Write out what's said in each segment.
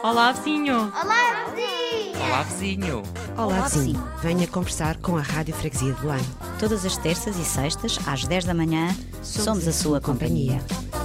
Olá, vizinho! Olá, vizinha! Olá, vizinho! Olá, vizinho. Venha conversar com a Rádio Freguesia de Belém. Todas as terças e sextas, às 10 da manhã, somos a sua companhia.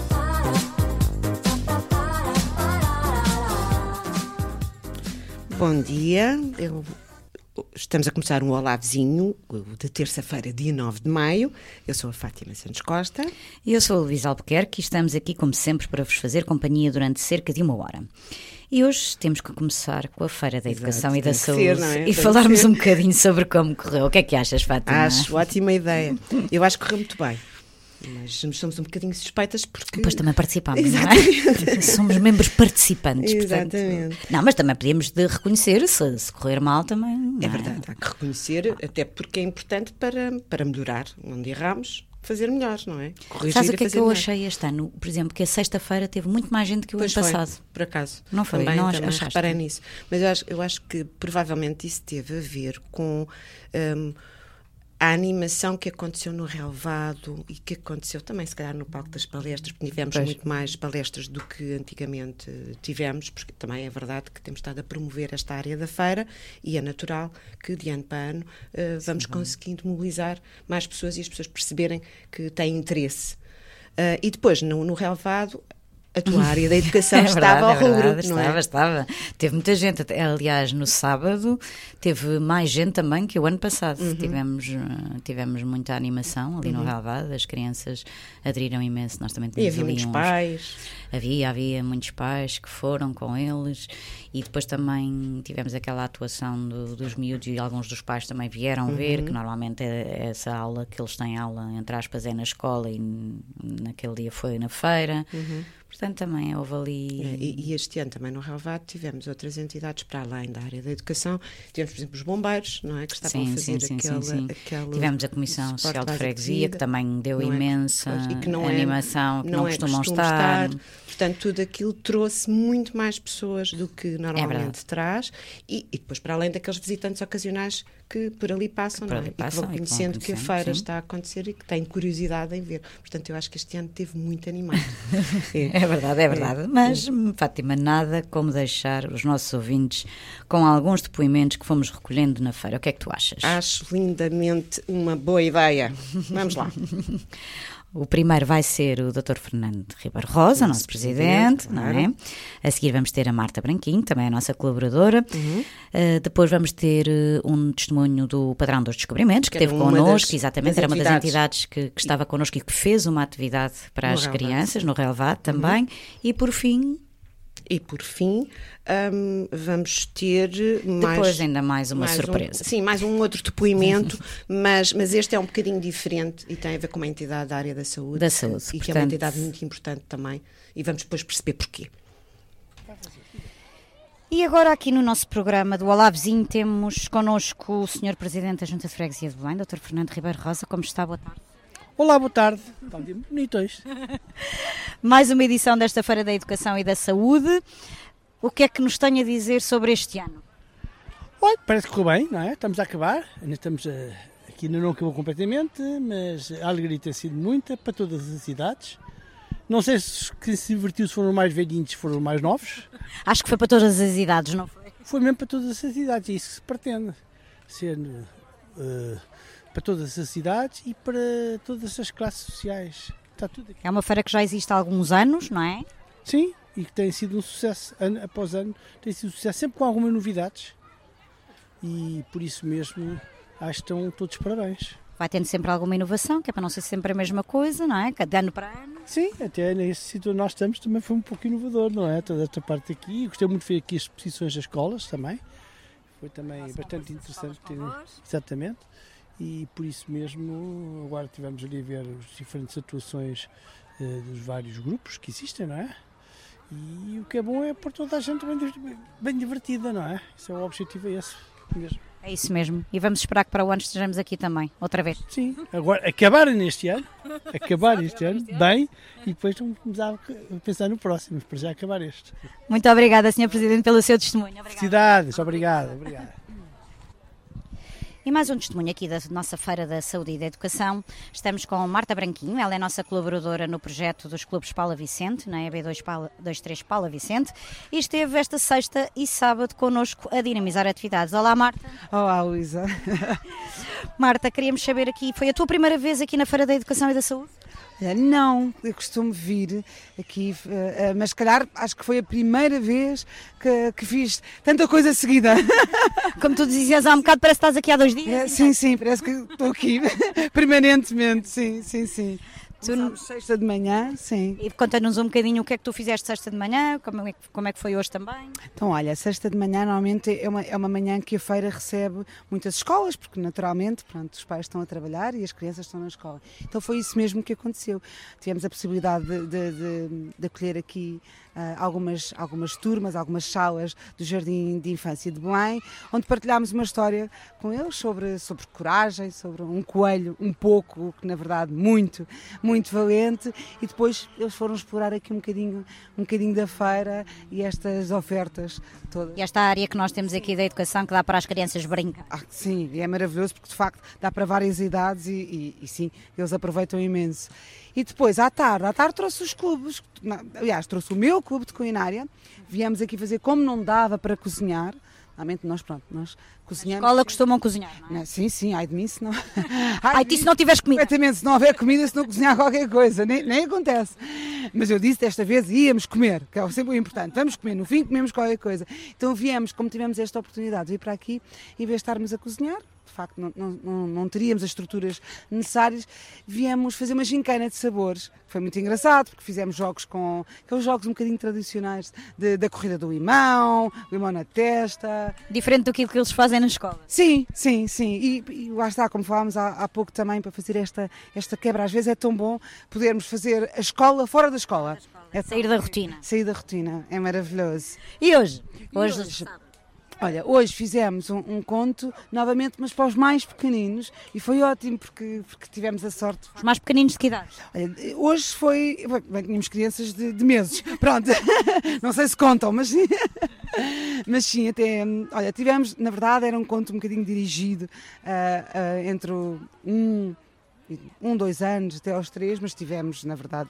Bom dia. Estamos a começar um Olá, vizinho, de terça-feira, dia 9 de maio. Eu sou a Fátima Santos Costa. E eu sou a Luísa Albuquerque e estamos aqui, como sempre, para vos fazer companhia durante cerca de 1 hora. E hoje temos que começar com a Feira da Educação e da Saúde e falarmos um bocadinho sobre como correu. O que é que achas, Fátima? Acho ótima ideia. Eu acho que correu muito bem. Mas somos um bocadinho suspeitas porque... Depois também participámos, não é? Somos membros participantes. Exatamente. Portanto, não, mas também podíamos de reconhecer, se correr mal também. É verdade, há que reconhecer, até porque é importante para melhorar. Onde erramos, fazer melhor, não é? Corrigir. Sabes o que é que eu melhor. achei este ano? Por exemplo, que a sexta-feira teve muito mais gente que o ano Foi, passado. por acaso. Não foi? Também, Não também achaste? reparei nisso. Mas eu acho que provavelmente isso teve a ver com a animação que aconteceu no relevado e que aconteceu também, se calhar, no palco das palestras, porque tivemos muito mais palestras do que antigamente tivemos, porque também é verdade que temos estado a promover esta área da feira e é natural que, de ano para ano, vamos conseguindo mobilizar mais pessoas e as pessoas perceberem que têm interesse. E depois, no relevado, a tua área da educação estava ao rubro, não é? Estava. Teve muita gente. Aliás, no sábado teve mais gente também que o ano passado. Tivemos muita animação ali no relevado. As crianças aderiram imenso. Nós também tínhamos E havia muitos pais. Havia muitos pais que foram com eles. E depois também tivemos aquela atuação dos miúdos e alguns dos pais também vieram ver, que normalmente é essa aula que eles têm aula, entre aspas, é na escola e naquele dia foi na feira. Portanto, também houve ali... E este ano também no relevado tivemos outras entidades para além da área da educação. Tivemos, por exemplo, os bombeiros, não é? Que estavam a fazer aquela... Tivemos a Comissão Social de Freguesia, que também deu imensa animação, que não costumam estar. Portanto, tudo aquilo trouxe muito mais pessoas do que normalmente traz. E depois, para além daqueles visitantes ocasionais que por ali passam, não é? E que vão conhecendo que a feira está a acontecer e que têm curiosidade em ver. Portanto, eu acho que este ano teve muito animado. É verdade. Mas, Fátima, nada como deixar os nossos ouvintes com alguns depoimentos que fomos recolhendo na feira. O que é que tu achas? Acho lindamente uma boa ideia. Vamos lá. O primeiro vai ser o Dr. Fernando Ribeiro Rosa, nosso presidente, não é? A seguir vamos ter a Marta Branquinho, também a nossa colaboradora. Depois vamos ter um testemunho do Padrão dos Descobrimentos, que esteve connosco, exatamente, era uma das entidades que estava connosco e que fez uma atividade para as crianças, no relevado também. E por fim, vamos ter depois ainda mais uma surpresa. Mais um outro depoimento, mas este é um bocadinho diferente e tem a ver com uma entidade da área da saúde. E que é uma entidade muito importante também. E vamos depois perceber porquê. E agora aqui no nosso programa do Olá Vizinho temos connosco o Sr. Presidente da Junta de Freguesia de Belém, Dr. Fernando Ribeiro Rosa. Como está? Boa tarde. Olá, boa tarde. Está um dia bonito hoje. Mais uma edição desta Feira da Educação e da Saúde. O que é que nos tem a dizer sobre este ano? Olha, parece que correu bem, não é? Estamos a acabar. Ainda estamos aqui, ainda não acabou completamente, mas a alegria tem sido muita para todas as idades. Não sei se quem se divertiu se foram os mais velhinhos, se foram os mais novos. Acho que foi para todas as idades, não foi? Foi mesmo para todas as idades, é isso que se pretende. Ser... para todas as idades e para todas as classes sociais. Está tudo aqui. É uma feira que já existe há alguns anos, não é? Sim, e que tem sido um sucesso, ano após ano, tem sido um sucesso, sempre com algumas novidades. E por isso mesmo, acho que estão todos parabéns. Vai tendo sempre alguma inovação, que é para não ser sempre a mesma coisa, não é? De ano para ano. Sim, até nesse sítio onde nós estamos também foi um pouco inovador, não é? Toda esta parte aqui. Gostei muito de ver aqui as exposições das escolas também. Foi também bastante interessante. Exatamente. E por isso mesmo, agora tivemos ali a ver as diferentes atuações dos vários grupos que existem, não é? E o que é bom é pôr toda a gente bem divertida, não é? Isso é o objetivo, é esse mesmo. É isso mesmo. E vamos esperar que para o ano estejamos aqui também, outra vez. Sim, agora acabar este ano, bem, e depois vamos começar a pensar no próximo, para já acabar este. Muito obrigada, Sr. Presidente, pelo seu testemunho. Felicidades, obrigado. E mais um testemunho aqui da nossa Feira da Saúde e da Educação. Estamos com Marta Branquinho, ela é nossa colaboradora no projeto dos Clubes Paula Vicente, na EB23 Paula Vicente, e esteve esta sexta e sábado connosco a dinamizar atividades. Olá, Marta. Olá, Luísa. Marta, queríamos saber aqui, foi a tua primeira vez aqui na Feira da Educação e da Saúde? Não, eu costumo vir aqui, mas se calhar acho que foi a primeira vez que fiz tanta coisa seguida. Como tu dizias há um bocado, parece que estás aqui há 2 dias. Sim, parece que estou aqui permanentemente, sim. Começámos sexta de manhã, sim. E conta-nos um bocadinho o que é que tu fizeste sexta de manhã, como é que foi hoje também? Então, olha, sexta de manhã normalmente é uma manhã que a feira recebe muitas escolas, porque naturalmente, pronto, os pais estão a trabalhar e as crianças estão na escola. Então foi isso mesmo que aconteceu. Tivemos a possibilidade de acolher aqui algumas turmas, algumas salas do Jardim de Infância de Belém, onde partilhámos uma história com eles sobre coragem, sobre um coelho um pouco, que na verdade muito valente, e depois eles foram explorar aqui um bocadinho da feira e estas ofertas todas. E esta área que nós temos aqui da educação que dá para as crianças brincar. Sim, e é maravilhoso porque de facto dá para várias idades e sim, eles aproveitam imenso. E depois, à tarde trouxe os clubes, aliás, trouxe o meu clube de culinária, viemos aqui fazer como não dava para cozinhar. Normalmente nós cozinhamos. Na escola costumam cozinhar, não é? Sim, ai de mim se não... Ai de ti se não tiveres comida. Exatamente, se não houver comida, se não cozinhar qualquer coisa, nem acontece. Mas eu disse, desta vez íamos comer, que é sempre o importante, vamos comer, no fim comemos qualquer coisa. Então viemos, como tivemos esta oportunidade de vir para aqui, em vez de estarmos a cozinhar, de facto não teríamos as estruturas necessárias, viemos fazer uma gincana de sabores. Foi muito engraçado, porque fizemos jogos com aqueles jogos um bocadinho tradicionais da corrida do limão na testa. Diferente do que eles fazem na escola. Sim. E lá está, como falámos há pouco também, para fazer esta quebra, às vezes é tão bom podermos fazer a escola fora da escola. É sair da rotina. Sair da rotina, é maravilhoso. E hoje? Olha, hoje fizemos um conto, novamente, mas para os mais pequeninos, e foi ótimo porque tivemos a sorte. Os mais pequeninos de que idade? Olha, hoje foi... Bem, tínhamos crianças de meses, pronto, não sei se contam, mas sim. Mas sim, até... Olha, tivemos, na verdade, era um conto um bocadinho dirigido entre 2 anos até aos 3, mas tínhamos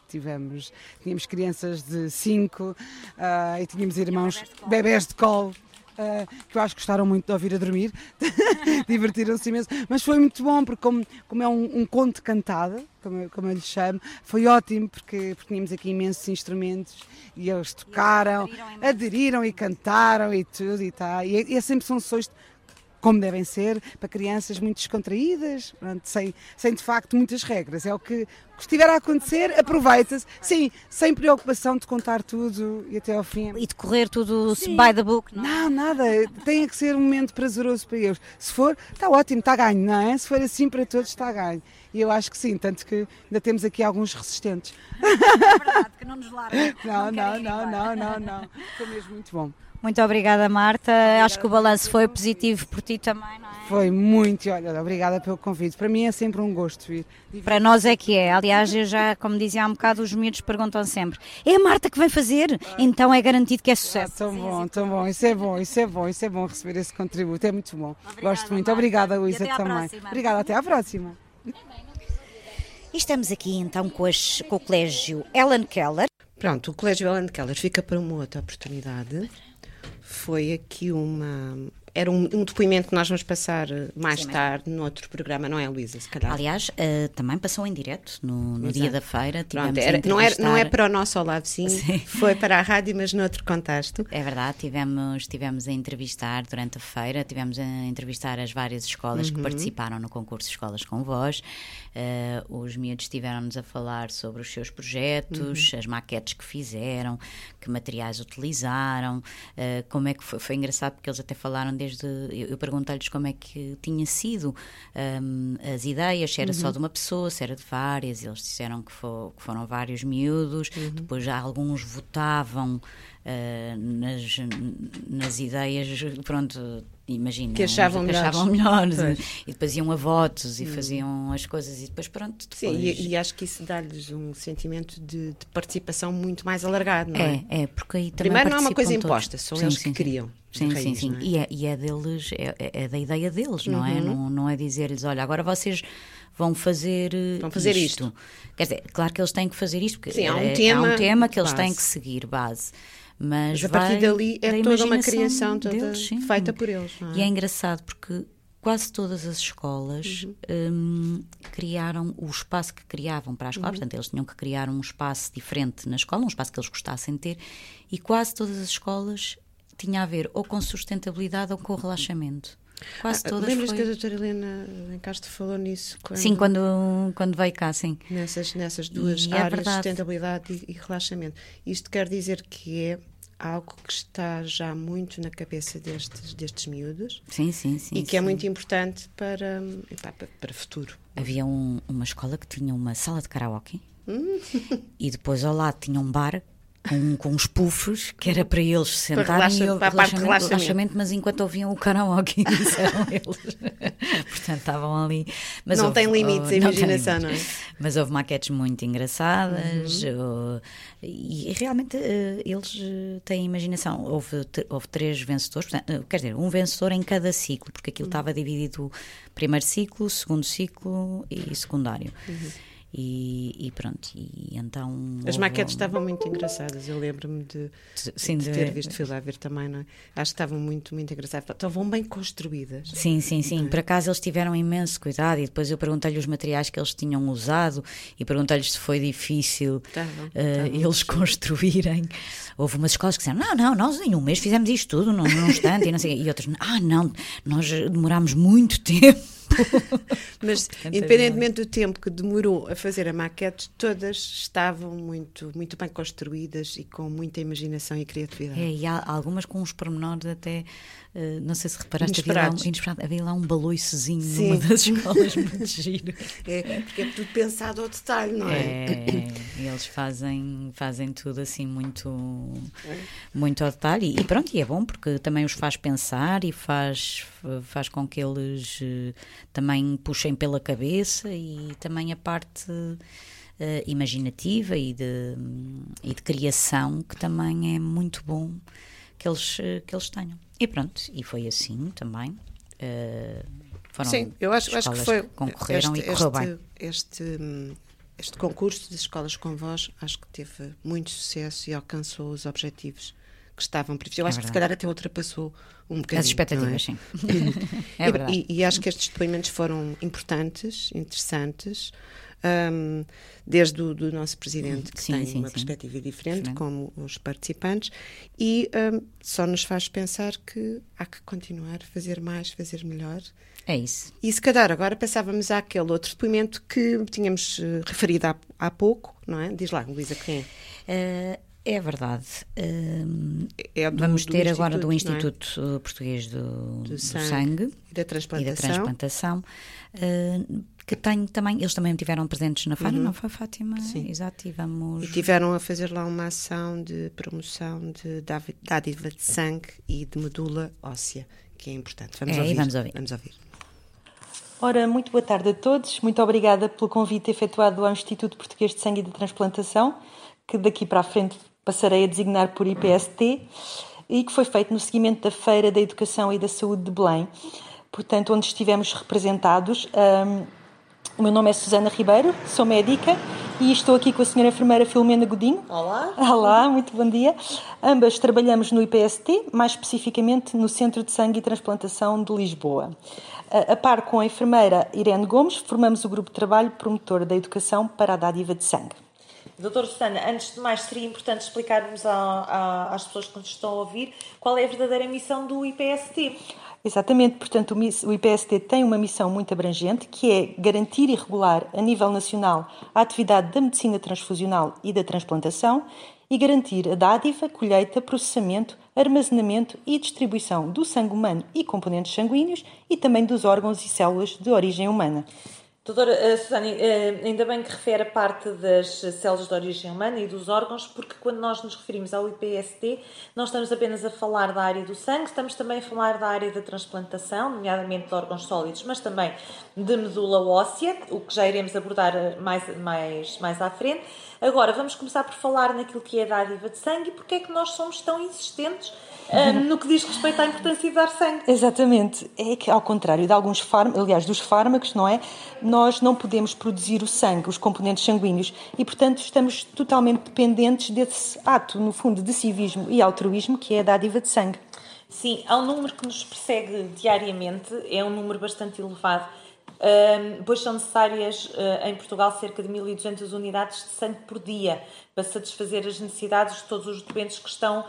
crianças de 5 e tínhamos irmãos, bebés de colo. Que eu acho que gostaram muito de ouvir a dormir, divertiram-se imenso, mas foi muito bom porque como é um conto cantado, como eu lhe chamo, foi ótimo porque tínhamos aqui imensos instrumentos e eles tocaram, aderiram e cantaram e tudo e sempre são sessões como devem ser, para crianças muito descontraídas, sem de facto muitas regras. É o que estiver a acontecer, aproveita-se, sim, sem preocupação de contar tudo e até ao fim. E de correr tudo by the book, não? Não, nada, tem que ser um momento prazeroso para eles. Se for, está ótimo, está ganho, não é? Se for assim para todos, está ganho. E eu acho que sim, tanto que ainda temos aqui alguns resistentes. É verdade, que não nos largam. Não. Foi mesmo muito bom. Muito obrigada, Marta. Acho que o balanço foi positivo por ti também, não é? Foi muito, olha, obrigada pelo convite. Para mim é sempre um gosto vir. Para nós é que é. Aliás, eu já, como dizia há um bocado, os miúdos perguntam sempre: é a Marta que vem fazer? Então é garantido que é sucesso. Tão bom. Isso é bom receber esse contributo. É muito bom. Gosto muito. Obrigada, Luísa, também. Obrigada, até à próxima. E estamos aqui então com o Colégio Helen Keller. Pronto, o Colégio Helen Keller fica para uma outra oportunidade. Foi aqui era um depoimento que nós vamos passar mais tarde no outro programa, não é, Luísa? Se calhar. Aliás, também passou em direto no dia da feira. Pronto, não é para o nosso Olá Vizinho, foi para a rádio, mas noutro contexto. É verdade, tivemos a entrevistar durante a feira, tivemos a entrevistar as várias escolas que participaram no concurso Escolas com Voz. Os miúdos estiveram-nos a falar sobre os seus projetos, as maquetes que fizeram, que materiais utilizaram, como é que foi. Foi engraçado porque eles até falaram eu perguntei-lhes como é que tinha sido as ideias, se era só de uma pessoa, se era de várias. Eles disseram que foram vários miúdos, depois já alguns votavam nas ideias, pronto, imagina, que achavam melhores e depois iam a votos e faziam as coisas e depois pronto. Depois... Sim, e acho que isso dá-lhes um sentimento de participação muito mais alargado, não é? É, porque aí também primeiro não é uma coisa todos. imposta, são eles que criam. Sim, raiz, sim. É? E é deles, é da ideia deles, não é? Não é dizer-lhes, olha, agora vocês vão fazer isto. Quer dizer, claro que eles têm que fazer isto, porque há um tema que eles base. têm que seguir, base. Mas a partir dali é toda uma criação deles, feita por eles. Não é? E é engraçado porque quase todas as escolas criaram o espaço que criavam para a escola, portanto eles tinham que criar um espaço diferente na escola, um espaço que eles gostassem de ter, e quase todas as escolas tinha a ver ou com sustentabilidade ou com relaxamento. Quase todas. Lembras que a doutora Helena Castro falou nisso? Sim, quando veio cá, sim. Nessas duas áreas, sustentabilidade e relaxamento. Isto quer dizer que é algo que está já muito na cabeça destes miúdos. Sim. E que é muito importante para o futuro. Havia uma escola que tinha uma sala de karaoke e depois ao lado tinha um bar com uns puffs que era para eles sentarem para a parte de relaxamento, mas enquanto ouviam o karaoke, disseram eles. Portanto, estavam ali. Mas não tem limites a imaginação, não é? Mas houve maquetes muito engraçadas e realmente eles têm imaginação. Houve 3 vencedores, portanto, quer dizer, um vencedor em cada ciclo, porque aquilo estava dividido primeiro ciclo, segundo ciclo e secundário. E pronto, e então... As maquetes estavam muito engraçadas, eu lembro-me de ter visto, fui lá ver também, não é? Acho que estavam muito, muito engraçadas, estavam bem construídas. Sim, por acaso eles tiveram imenso cuidado e depois eu perguntei-lhe os materiais que eles tinham usado e perguntei-lhes se foi difícil eles construírem. Houve umas escolas que disseram, não, nós em um mês fizemos isto tudo num instante e não sei, e outras, não, nós demorámos muito tempo. Mas independentemente do tempo que demorou a fazer a maquete, todas estavam muito, muito bem construídas e com muita imaginação e criatividade. E há algumas com uns pormenores até, não sei se reparaste, havia lá um baloiçozinho numa das escolas muito giro. Porque é tudo pensado ao detalhe, não é? Eles fazem tudo assim muito ao detalhe e pronto, e é bom porque também os faz pensar e faz com que eles também puxem pela cabeça e também a parte imaginativa e de criação, que também é muito bom que eles tenham. E pronto, e foi assim também. Foram Sim, eu acho que foi. Concorreram e correu bem. Este concurso das escolas com voz, acho que teve muito sucesso e alcançou os objetivos que estavam previstos. Eu acho que se calhar até ultrapassou um bocadinho. As expectativas, sim. É verdade. E acho que estes depoimentos foram importantes, interessantes, desde o do nosso presidente, que tem uma perspectiva diferente, como os participantes, e só nos faz pensar que há que continuar a fazer mais, fazer melhor. É isso. E se calhar agora pensávamos àquele outro depoimento que tínhamos referido há pouco, não é? Diz lá, Luísa, quem é? É verdade. Vamos ter agora do Instituto Português do Sangue e da Transplantação. Que tem também, eles também estiveram presentes na feira, não foi, Fátima? Sim. Exato, e tiveram a fazer lá uma ação de promoção de dádiva de sangue e de medula óssea, que é importante. Vamos ouvir. Ora, muito boa tarde a todos. Muito obrigada pelo convite efetuado ao Instituto Português de Sangue e de Transplantação, que daqui para a frente passarei a designar por IPST, e que foi feito no seguimento da Feira da Educação e da Saúde de Belém, portanto, onde estivemos representados. O meu nome é Susana Ribeiro, sou médica e estou aqui com a senhora enfermeira Filomena Godinho. Olá. Olá, muito bom dia. Ambas trabalhamos no IPST, mais especificamente no Centro de Sangue e Transplantação de Lisboa. A par com a enfermeira Irene Gomes, formamos o grupo de trabalho promotor da educação para a dádiva de sangue. Doutora Susana, antes de mais seria importante explicarmos às pessoas que nos estão a ouvir qual é a verdadeira missão do IPST. Exatamente, portanto o IPST tem uma missão muito abrangente, que é garantir e regular a nível nacional a atividade da medicina transfusional e da transplantação e garantir a dádiva, colheita, processamento, armazenamento e distribuição do sangue humano e componentes sanguíneos e também dos órgãos e células de origem humana. Doutora Susana, ainda bem que refere a parte das células de origem humana e dos órgãos, porque quando nós nos referimos ao IPST, não estamos apenas a falar da área do sangue, estamos também a falar da área da transplantação, nomeadamente de órgãos sólidos, mas também de medula óssea, o que já iremos abordar mais à frente. Agora, vamos começar por falar naquilo que é a dádiva de sangue e porque é que nós somos tão insistentes no que diz respeito à importância de dar sangue. Exatamente. É que, ao contrário de alguns fármacos, dos fármacos, não é? Nós não podemos produzir o sangue, os componentes sanguíneos, e, portanto, estamos totalmente dependentes desse ato, no fundo, de civismo e altruísmo, que é a dádiva de sangue. Sim, há um número que nos persegue diariamente, é um número bastante elevado, pois são necessárias em Portugal cerca de 1.200 unidades de sangue por dia para satisfazer as necessidades de todos os doentes que estão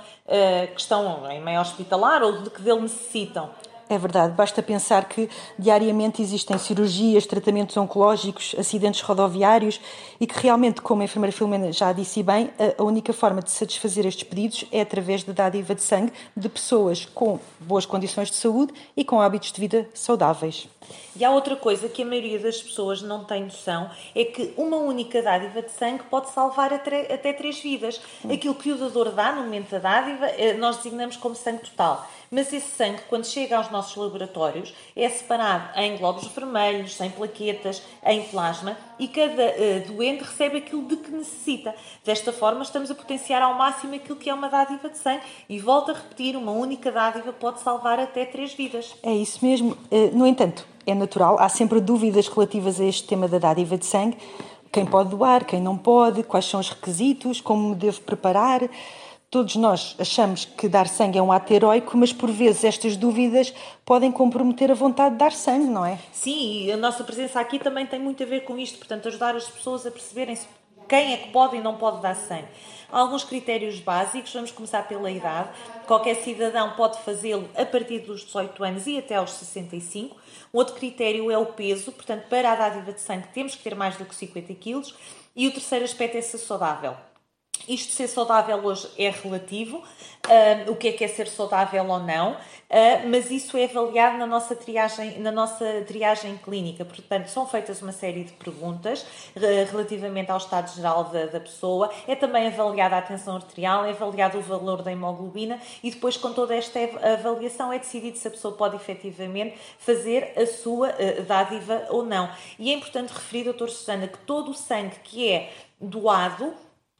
em meio hospitalar ou de que dele necessitam. É verdade, basta pensar que diariamente existem cirurgias, tratamentos oncológicos, acidentes rodoviários e que realmente, como a enfermeira Filomena já disse bem, a única forma de satisfazer estes pedidos é através da dádiva de sangue de pessoas com boas condições de saúde e com hábitos de vida saudáveis. E há outra coisa que a maioria das pessoas não tem noção, é que uma única dádiva de sangue pode salvar até 3 vidas. Aquilo que o doador dá no momento da dádiva, nós designamos como sangue total. Mas esse sangue, quando chega aos nossos laboratórios, é separado em glóbulos vermelhos, em plaquetas, em plasma, e cada doente recebe aquilo de que necessita. Desta forma, estamos a potenciar ao máximo aquilo que é uma dádiva de sangue. E volto a repetir, uma única dádiva pode salvar até 3 vidas. É isso mesmo. No entanto, é natural, há sempre dúvidas relativas a este tema da dádiva de sangue. Quem pode doar, quem não pode, quais são os requisitos, como me devo preparar. Todos nós achamos que dar sangue é um ato heroico, mas por vezes estas dúvidas podem comprometer a vontade de dar sangue, não é? Sim, e a nossa presença aqui também tem muito a ver com isto, portanto, ajudar as pessoas a perceberem quem é que pode e não pode dar sangue. Há alguns critérios básicos, vamos começar pela idade. Qualquer cidadão pode fazê-lo a partir dos 18 anos e até aos 65. Outro critério é o peso, portanto, para a dádiva de sangue temos que ter mais do que 50 kg. E o terceiro aspecto é ser saudável. Isto de ser saudável hoje é relativo, o que é ser saudável ou não, mas isso é avaliado na nossa triagem clínica. Portanto, são feitas uma série de perguntas relativamente ao estado geral da pessoa, é também avaliada a tensão arterial, é avaliado o valor da hemoglobina e depois, com toda esta avaliação, é decidido se a pessoa pode efetivamente fazer a sua dádiva ou não. E é importante referir, doutora Susana, que todo o sangue que é doado,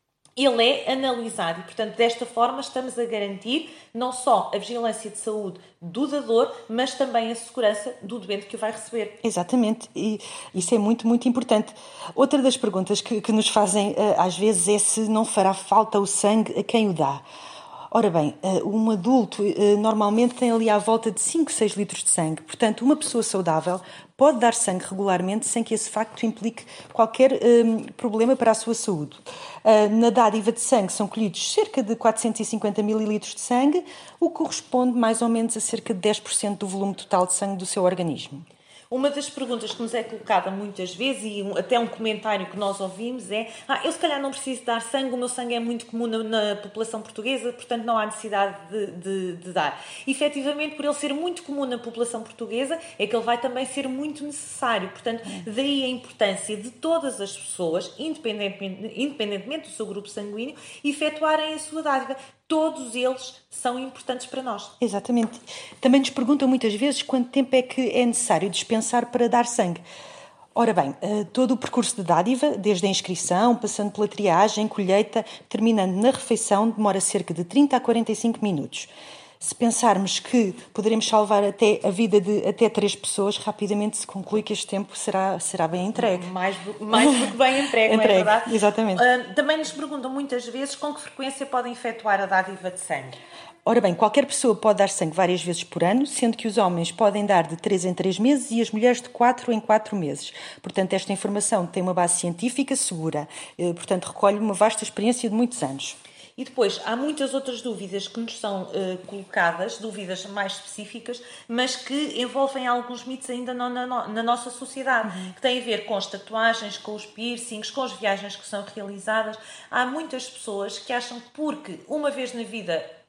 ele é analisado e, portanto, desta forma estamos a garantir não só a vigilância de saúde do dador, mas também a segurança do doente que o vai receber. Exatamente, e isso é muito, muito importante. Outra das perguntas que nos fazem às vezes é se não fará falta o sangue a quem o dá. Ora bem, um adulto normalmente tem ali à volta de 5, 6 litros de sangue. Portanto, uma pessoa saudável pode dar sangue regularmente sem que esse facto implique qualquer problema para a sua saúde. Na dádiva de sangue são colhidos cerca de 450 mililitros de sangue, o que corresponde mais ou menos a cerca de 10% do volume total de sangue do seu organismo. Uma das perguntas que nos é colocada muitas vezes, e até um comentário que nós ouvimos, é: eu se calhar não preciso dar sangue, o meu sangue é muito comum na população portuguesa, portanto não há necessidade de dar. E, efetivamente, por ele ser muito comum na população portuguesa, é que ele vai também ser muito necessário. Portanto, daí a importância de todas as pessoas, independentemente do seu grupo sanguíneo, efetuarem a sua dádiva. Todos eles são importantes para nós. Exatamente. Também nos perguntam muitas vezes quanto tempo é que é necessário dispensar para dar sangue. Ora bem, todo o percurso de dádiva, desde a inscrição, passando pela triagem, colheita, terminando na refeição, demora cerca de 30 a 45 minutos. Se pensarmos que poderemos salvar até a vida de até 3 pessoas, rapidamente se conclui que este tempo será bem entregue. Mais do que bem entregue, não é verdade? Exatamente. Também nos perguntam muitas vezes com que frequência podem efetuar a dádiva de sangue. Ora bem, qualquer pessoa pode dar sangue várias vezes por ano, sendo que os homens podem dar de 3 em 3 meses e as mulheres de 4 em 4 meses. Portanto, esta informação tem uma base científica segura, portanto, recolhe uma vasta experiência de muitos anos. E depois, há muitas outras dúvidas que nos são colocadas, dúvidas mais específicas, mas que envolvem alguns mitos ainda na nossa sociedade, que têm a ver com as tatuagens, com os piercings, com as viagens que são realizadas. Há muitas pessoas que acham que porque uma vez na vida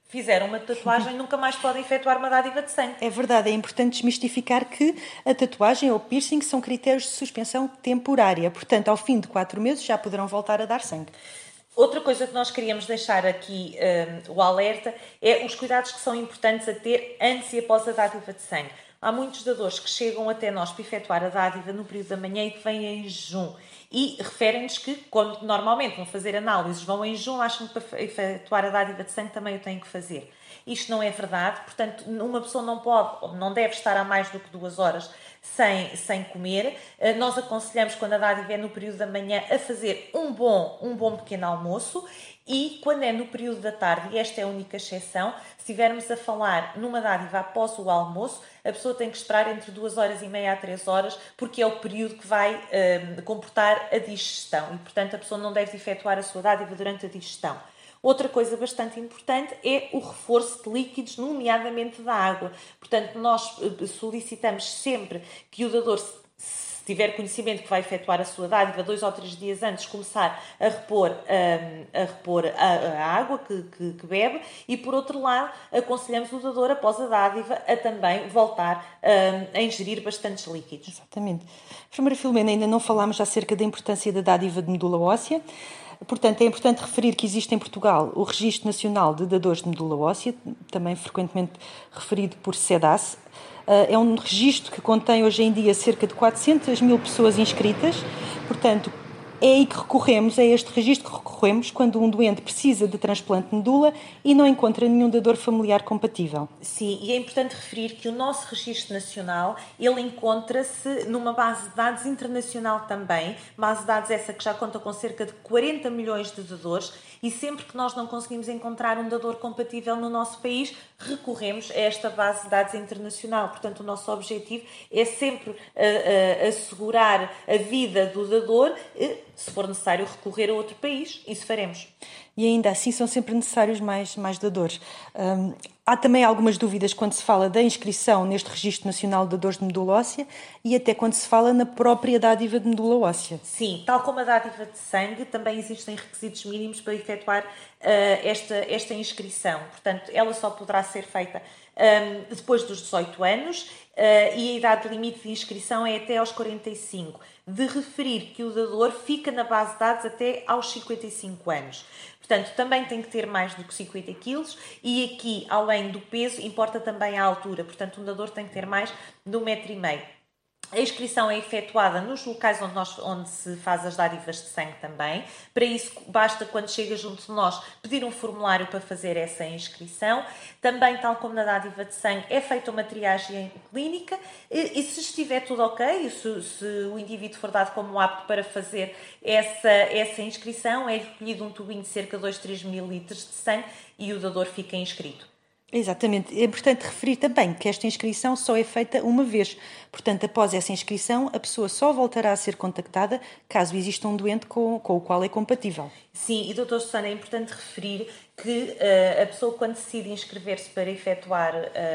fizeram uma tatuagem nunca mais podem efetuar uma dádiva de sangue. É verdade, é importante desmistificar que a tatuagem ou piercing são critérios de suspensão temporária. Portanto, ao fim de 4 meses já poderão voltar a dar sangue. Outra coisa que nós queríamos deixar aqui o alerta é os cuidados que são importantes a ter antes e após a dádiva de sangue. Há muitos dadores que chegam até nós para efetuar a dádiva no período da manhã e que vêm em jejum. E referem-nos que, quando normalmente vão fazer análises, vão em jejum, acham que para efetuar a dádiva de sangue também o têm que fazer. Isto não é verdade, portanto, uma pessoa não pode, ou não deve estar há mais do que 2 horas sem comer. Nós aconselhamos, quando a dádiva é no período da manhã, a fazer um bom pequeno almoço. E quando é no período da tarde, e esta é a única exceção, se estivermos a falar numa dádiva após o almoço, a pessoa tem que esperar entre 2h30 a 3 horas, porque é o período que vai comportar a digestão. E, portanto, a pessoa não deve efetuar a sua dádiva durante a digestão. Outra coisa bastante importante é o reforço de líquidos, nomeadamente da água. Portanto, nós solicitamos sempre que o dador, se tiver conhecimento que vai efetuar a sua dádiva 2 ou 3 dias antes, começar a repor a água que bebe, e, por outro lado, aconselhamos o dador, após a dádiva, a também voltar a ingerir bastantes líquidos. Exatamente. Enfermeira Filomena, ainda não falámos acerca da importância da dádiva de medula óssea. Portanto, é importante referir que existe em Portugal o Registro Nacional de Dadores de Medula Óssea, também frequentemente referido por SEDAS. É um registro que contém hoje em dia cerca de 400 mil pessoas inscritas. Portanto, é aí que recorremos, é este registro que recorremos quando um doente precisa de transplante de medula e não encontra nenhum dador familiar compatível. Sim, e é importante referir que o nosso registro nacional, ele encontra-se numa base de dados internacional também, base de dados essa que já conta com cerca de 40 milhões de dadores, e sempre que nós não conseguimos encontrar um dador compatível no nosso país, recorremos a esta base de dados internacional. Portanto, o nosso objetivo é sempre assegurar a vida do dador. Se for necessário recorrer a outro país, isso faremos. E ainda assim são sempre necessários mais dadores. Há também algumas dúvidas quando se fala da inscrição neste Registro Nacional de Dadores de Medula Óssea e até quando se fala na própria dádiva de medula óssea. Sim, tal como a dádiva de sangue, também existem requisitos mínimos para efetuar esta inscrição. Portanto, ela só poderá ser feita depois dos 18 anos e a idade limite de inscrição é até aos 45. De referir que o dador fica na base de dados até aos 55 anos. Portanto, também tem que ter mais do que 50 kg e aqui, além do peso, importa também a altura. Portanto, um dador tem que ter mais de 1,5 m. A inscrição é efetuada nos locais onde se faz as dádivas de sangue também. Para isso, basta, quando chega junto de nós, pedir um formulário para fazer essa inscrição. Também, tal como na dádiva de sangue, é feita uma triagem clínica e se estiver tudo ok, se o indivíduo for dado como apto para fazer essa inscrição, é recolhido um tubinho de cerca de 2-3 ml de sangue e o dador fica inscrito. Exatamente. É importante referir também que esta inscrição só é feita uma vez. Portanto, após essa inscrição, a pessoa só voltará a ser contactada caso exista um doente com o qual é compatível. Sim, e Dr. Susana, é importante referir que a pessoa, quando decide inscrever-se para efetuar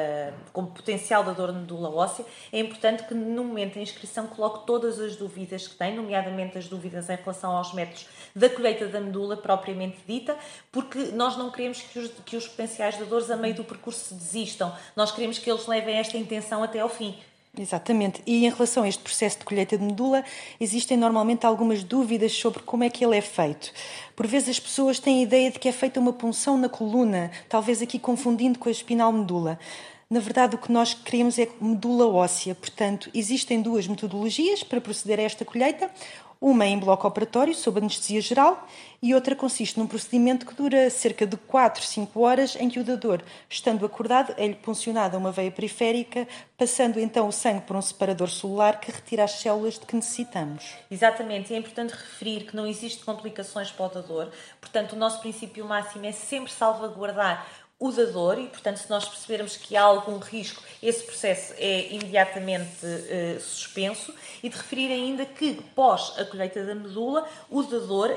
como potencial dador de medula óssea, é importante que no momento da inscrição coloque todas as dúvidas que tem, nomeadamente as dúvidas em relação aos métodos da colheita da medula propriamente dita, porque nós não queremos que os potenciais dadores a meio do percurso desistam, nós queremos que eles levem esta intenção até ao fim. Exatamente. E em relação a este processo de colheita de medula, existem normalmente algumas dúvidas sobre como é que ele é feito. Por vezes as pessoas têm a ideia de que é feita uma punção na coluna, talvez aqui confundindo com a espinal medula. Na verdade, o que nós queremos é medula óssea. Portanto, existem 2 metodologias para proceder a esta colheita. Uma em bloco operatório, sob anestesia geral, e outra consiste num procedimento que dura cerca de 4-5 horas, em que o dador, estando acordado, é-lhe puncionada uma veia periférica, passando então o sangue por um separador celular que retira as células de que necessitamos. Exatamente, e é importante referir que não existe complicações para o dador, portanto o nosso princípio máximo é sempre salvaguardar o dador e, portanto, se nós percebermos que há algum risco, esse processo é imediatamente suspenso. E de referir ainda que, pós a colheita da medula, o dador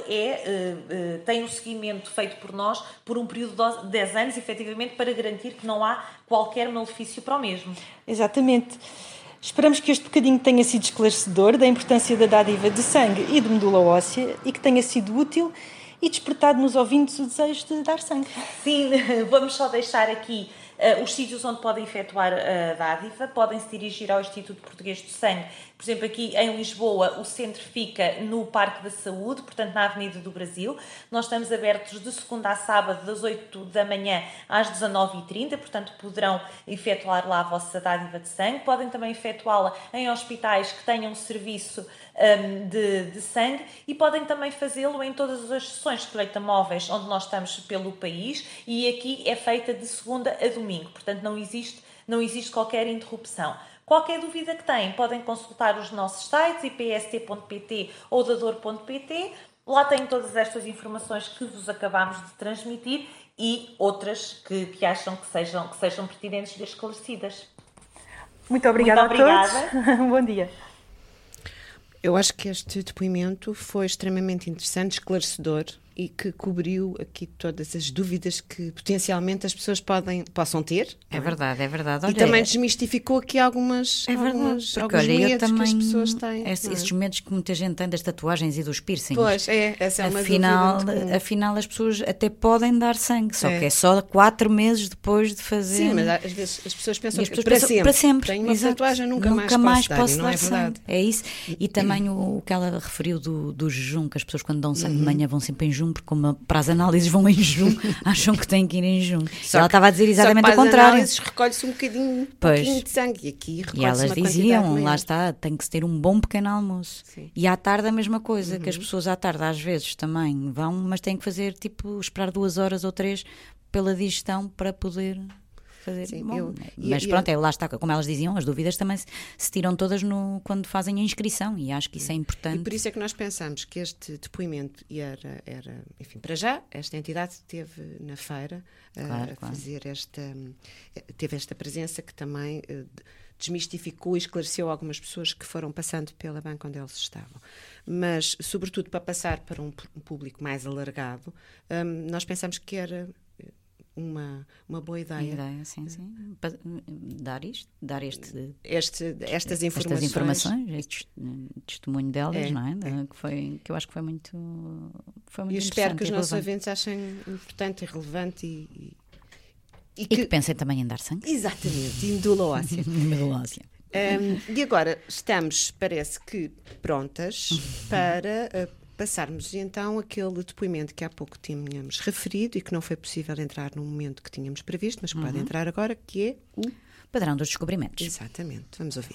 tem um seguimento feito por nós por um período de 10 anos, efetivamente, para garantir que não há qualquer malefício para o mesmo. Exatamente. Esperamos que este bocadinho tenha sido esclarecedor da importância da dádiva de sangue e de medula óssea e que tenha sido útil. e despertar nos ouvintes o desejo de dar sangue. Sim, vamos só deixar aqui os sítios onde podem efetuar a dádiva. Podem se dirigir ao Instituto Português do Sangue. Por exemplo, aqui em Lisboa, o centro fica no Parque da Saúde, portanto na Avenida do Brasil. Nós estamos abertos de segunda a sábado, das 8 da manhã às 19h30, portanto poderão efetuar lá a vossa dádiva de sangue. Podem também efetuá-la em hospitais que tenham serviço de sangue, e podem também fazê-lo em todas as sessões de colheita móveis onde nós estamos pelo país, e aqui é feita de segunda a domingo, portanto não existe qualquer interrupção. Qualquer dúvida que têm, podem consultar os nossos sites, ipst.pt ou dador.pt. Lá têm todas estas informações que vos acabámos de transmitir e outras que acham que sejam pertinentes e esclarecidas. Muito obrigada. Muito obrigada. A todos. Bom dia. Eu acho que este depoimento foi extremamente interessante, esclarecedor, e que cobriu aqui todas as dúvidas que potencialmente as pessoas possam ter. É verdade, é verdade. Olha, e também desmistificou aqui alguns medos que as pessoas têm. Esses medos que muita gente tem das tatuagens e dos piercings. Pois, essa é uma dúvida. Afinal, as pessoas até podem dar sangue, só que é só 4 meses depois de fazer. Sim, mas às vezes as pessoas pensam que para sempre. Tenho uma tatuagem, nunca mais posso dar sangue. É isso. E também o que ela referiu do jejum, que as pessoas quando dão sangue de manhã vão sempre em jejum, porque como para as análises vão em jejum, acham que têm que ir em jejum. Ela estava a dizer exatamente o contrário. As análises recolhe-se um pouquinho de sangue, e aqui recolhe-se uma elas diziam, lá está, tem que se ter um bom pequeno almoço. Sim. E à tarde a mesma coisa, que as pessoas à tarde às vezes também vão, mas têm que fazer, esperar 2 horas ou 3 pela digestão para poder fazer. Sim, mas pronto, lá está, como elas diziam, as dúvidas também se tiram todas quando fazem a inscrição, e acho que isso é importante. E por isso é que nós pensamos que este depoimento era enfim, para já, esta entidade esteve na feira a fazer teve esta presença que também desmistificou e esclareceu algumas pessoas que foram passando pela banca onde eles estavam. Mas, sobretudo, para passar para um público mais alargado, nós pensamos que era uma boa ideia. Sim. Dar estas informações, este testemunho delas, não é? Que eu acho que foi muito interessante. E espero que os nossos ouvintes achem importante e relevante e que pensem também em dar sangue. Exatamente, medula óssea. E agora estamos, parece que, prontas para passarmos então aquele depoimento que há pouco tínhamos referido e que não foi possível entrar no momento que tínhamos previsto, mas que pode entrar agora, que é o Padrão dos Descobrimentos. Exatamente, vamos ouvir.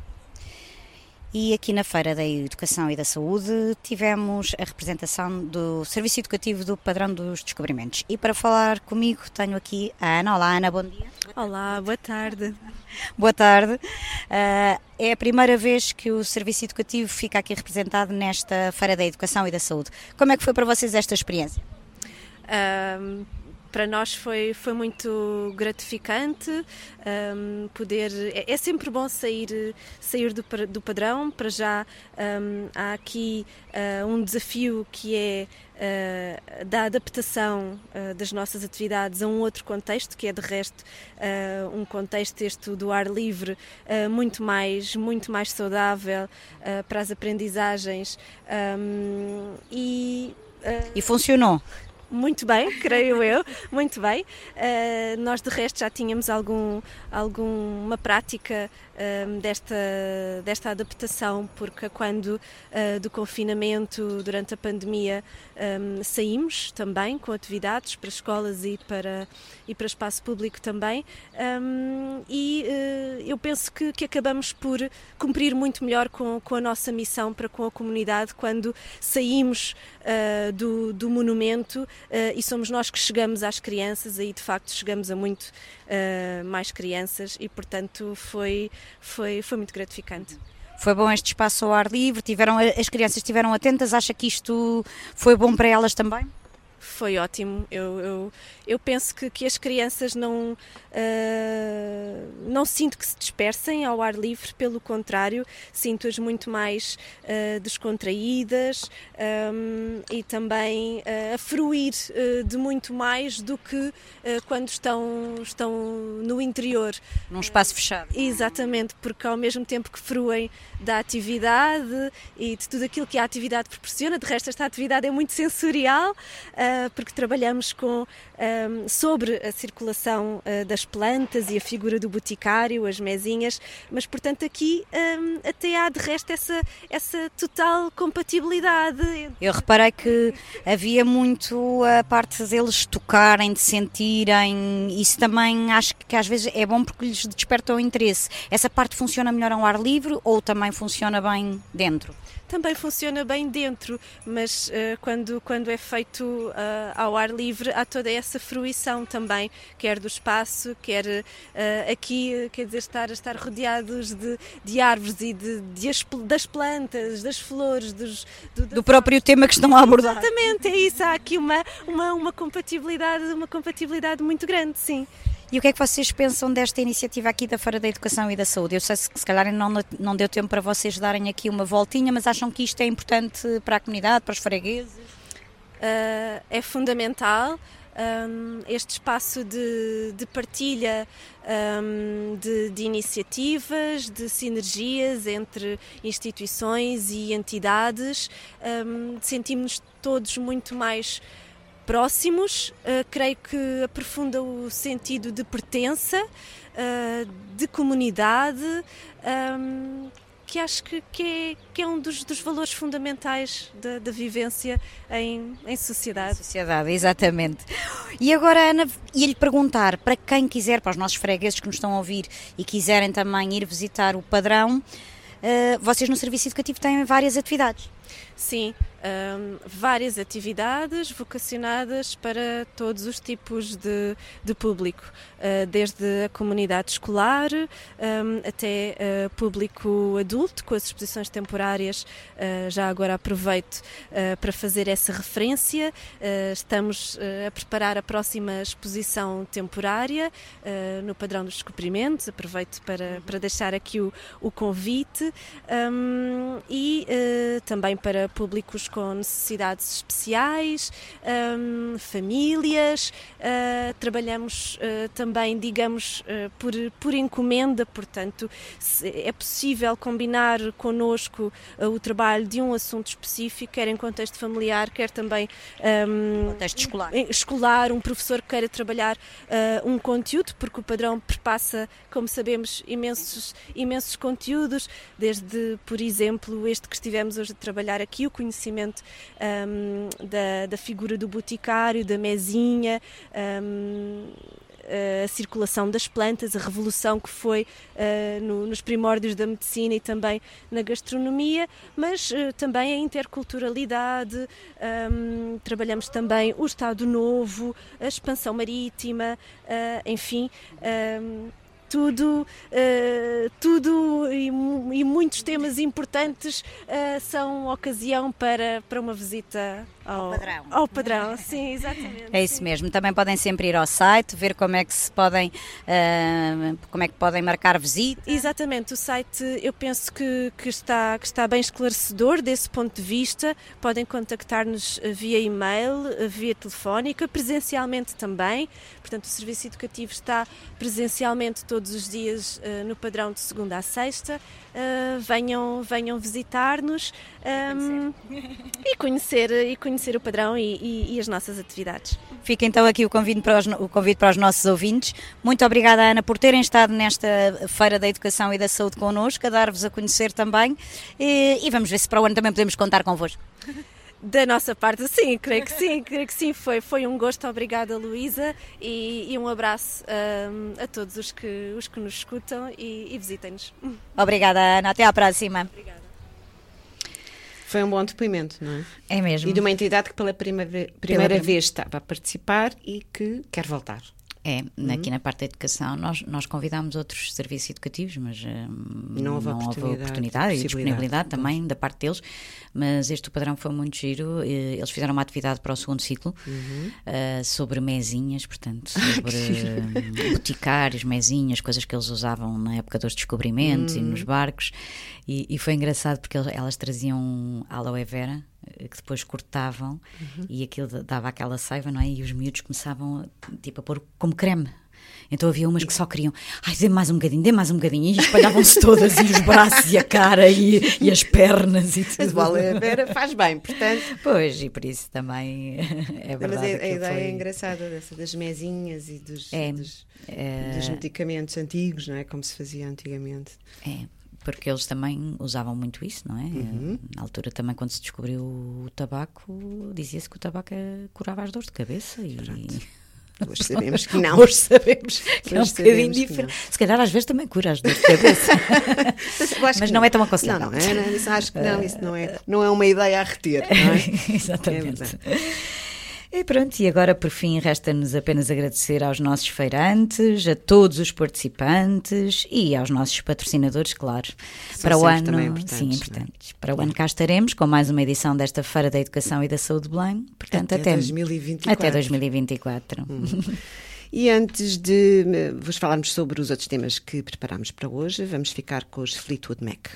E aqui na Feira da Educação e da Saúde tivemos a representação do Serviço Educativo do Padrão dos Descobrimentos. E para falar comigo tenho aqui a Ana. Olá, Ana, bom dia. Olá, boa tarde. Boa tarde. É a primeira vez que o Serviço Educativo fica aqui representado nesta Feira da Educação e da Saúde. Como é que foi para vocês esta experiência? Para nós foi muito gratificante poder. É sempre bom sair do padrão. Para já há aqui um desafio que é da adaptação das nossas atividades a um outro contexto, que é de resto um contexto este do ar livre muito mais saudável para as aprendizagens e funcionou. Muito bem, creio eu, muito bem. Nós de resto já tínhamos alguma prática desta adaptação, porque quando do confinamento, durante a pandemia, saímos também com atividades para escolas e para espaço público também, e eu penso que acabamos por cumprir muito melhor com a nossa missão para com a comunidade quando saímos do monumento e somos nós que chegamos às crianças, aí de facto chegamos a muito mais crianças e portanto foi muito gratificante. Foi bom este espaço ao ar livre, as crianças estiveram atentas, acha que isto foi bom para elas também? Foi ótimo. Eu penso que as crianças não sinto que se dispersem ao ar livre, pelo contrário, sinto-as muito mais descontraídas e também a fruir de muito mais do que quando estão no interior. Num espaço fechado. Exatamente, porque ao mesmo tempo que fruem da atividade e de tudo aquilo que a atividade proporciona, de resto esta atividade é muito sensorial, porque trabalhamos sobre a circulação das plantas e a figura do boticário, as mesinhas, mas portanto aqui até há de resto essa total compatibilidade. Eu reparei que havia muito a parte deles tocarem, de sentirem, isso também acho que às vezes é bom porque lhes desperta o interesse. Essa parte funciona melhor ao ar livre ou também funciona bem dentro? Também funciona bem dentro, mas quando é feito ao ar livre há toda essa fruição também, quer do espaço, quer aqui, quer dizer, estar rodeados de árvores e das plantas, das flores, do próprio tema que estão a abordar. Exatamente, é isso, há aqui uma compatibilidade muito grande, sim. E o que é que vocês pensam desta iniciativa aqui da Feira da Educação e da Saúde? Eu sei que se calhar não deu tempo para vocês darem aqui uma voltinha, mas acham que isto é importante para a comunidade, para os fregueses? É fundamental. Este espaço de partilha de iniciativas, de sinergias entre instituições e entidades, sentimos-nos todos muito mais próximos, creio que aprofunda o sentido de pertença, de comunidade, que acho que é um dos valores fundamentais da vivência em sociedade. Sociedade, exatamente. E agora, Ana, ia-lhe perguntar, para quem quiser, para os nossos fregueses que nos estão a ouvir e quiserem também ir visitar o Padrão, vocês no Serviço Educativo têm várias atividades. Sim, várias atividades vocacionadas para todos os tipos de público, desde a comunidade escolar até público adulto, com as exposições temporárias. Já agora aproveito para fazer essa referência. Estamos a preparar a próxima exposição temporária no Padrão dos Descobrimentos. Aproveito para deixar aqui o convite e também para públicos com necessidades especiais, famílias. Trabalhamos também, digamos, por encomenda, portanto, é possível combinar connosco o trabalho de um assunto específico, quer em contexto familiar, quer também contexto escolar, um professor que queira trabalhar um conteúdo, porque o Padrão perpassa, como sabemos, imensos conteúdos, desde, por exemplo, este que estivemos hoje a trabalhar aqui, o conhecimento da figura do boticário, da mesinha, a circulação das plantas, a revolução que foi nos primórdios da medicina e também na gastronomia, mas também a interculturalidade. Trabalhamos também o Estado Novo, a expansão marítima, enfim, tudo e muitos temas importantes são ocasião para uma visita ao Padrão. Sim, exatamente. É isso mesmo. Também podem sempre ir ao site, ver como é que podem marcar visita. Exatamente. O site, eu penso que está bem esclarecedor desse ponto de vista. Podem contactar-nos via e-mail, via telefónica, presencialmente também. Portanto, o Serviço Educativo está presencialmente todos os dias no Padrão de segunda a sexta. Venham visitar-nos e conhecer o Padrão e as nossas atividades. Fica então aqui o convite para os nossos ouvintes. Muito obrigada, Ana, por terem estado nesta Feira da Educação e da Saúde connosco, a dar-vos a conhecer também, e vamos ver se para o ano também podemos contar convosco. Da nossa parte, sim, creio que sim, foi um gosto. Obrigada, Luísa, e um abraço a todos os que nos escutam e visitem-nos. Obrigada, Ana, até à próxima. Obrigada. Foi um bom depoimento, não é? É mesmo. E de uma entidade que pela primeira vez estava a participar e que quer voltar. Aqui na parte da educação nós convidámos outros serviços educativos, mas não houve oportunidade e disponibilidade também da parte deles, mas este padrão foi muito giro. Eles fizeram uma atividade para o segundo ciclo sobre mesinhas, portanto, sobre boticários, mesinhas, coisas que eles usavam na época dos descobrimentos e nos barcos, e foi engraçado porque elas traziam aloe vera, que depois cortavam e aquilo dava aquela seiva, não é? E os miúdos começavam tipo a pôr como creme. Então havia umas que só queriam, dê mais um bocadinho, e espalhavam-se todas, e os braços, e a cara, e as pernas, e tudo. Mas o aloe vera faz bem, portanto. Pois, e por isso também é verdade. Mas a ideia é engraçada, das mesinhas e dos medicamentos antigos, não é? Como se fazia antigamente. Porque eles também usavam muito isso, não é? Na altura também, quando se descobriu o tabaco, dizia-se que o tabaco curava as dores de cabeça e... Hoje sabemos que não. Hoje sabemos que é um bocadinho diferente. Se calhar às vezes também cura as dores de cabeça. Mas não é tão aconselhável. Acho que não, isso não é uma ideia a reter, não é? Exatamente. E pronto, e agora por fim resta-nos apenas agradecer aos nossos feirantes, a todos os participantes e aos nossos patrocinadores, claro. Para o ano, importantes. Para o ano cá estaremos com mais uma edição desta Feira da Educação e da Saúde de Belém, portanto até 2024. Até 2024. E antes de vos falarmos sobre os outros temas que preparámos para hoje, vamos ficar com os Fleetwood Mac.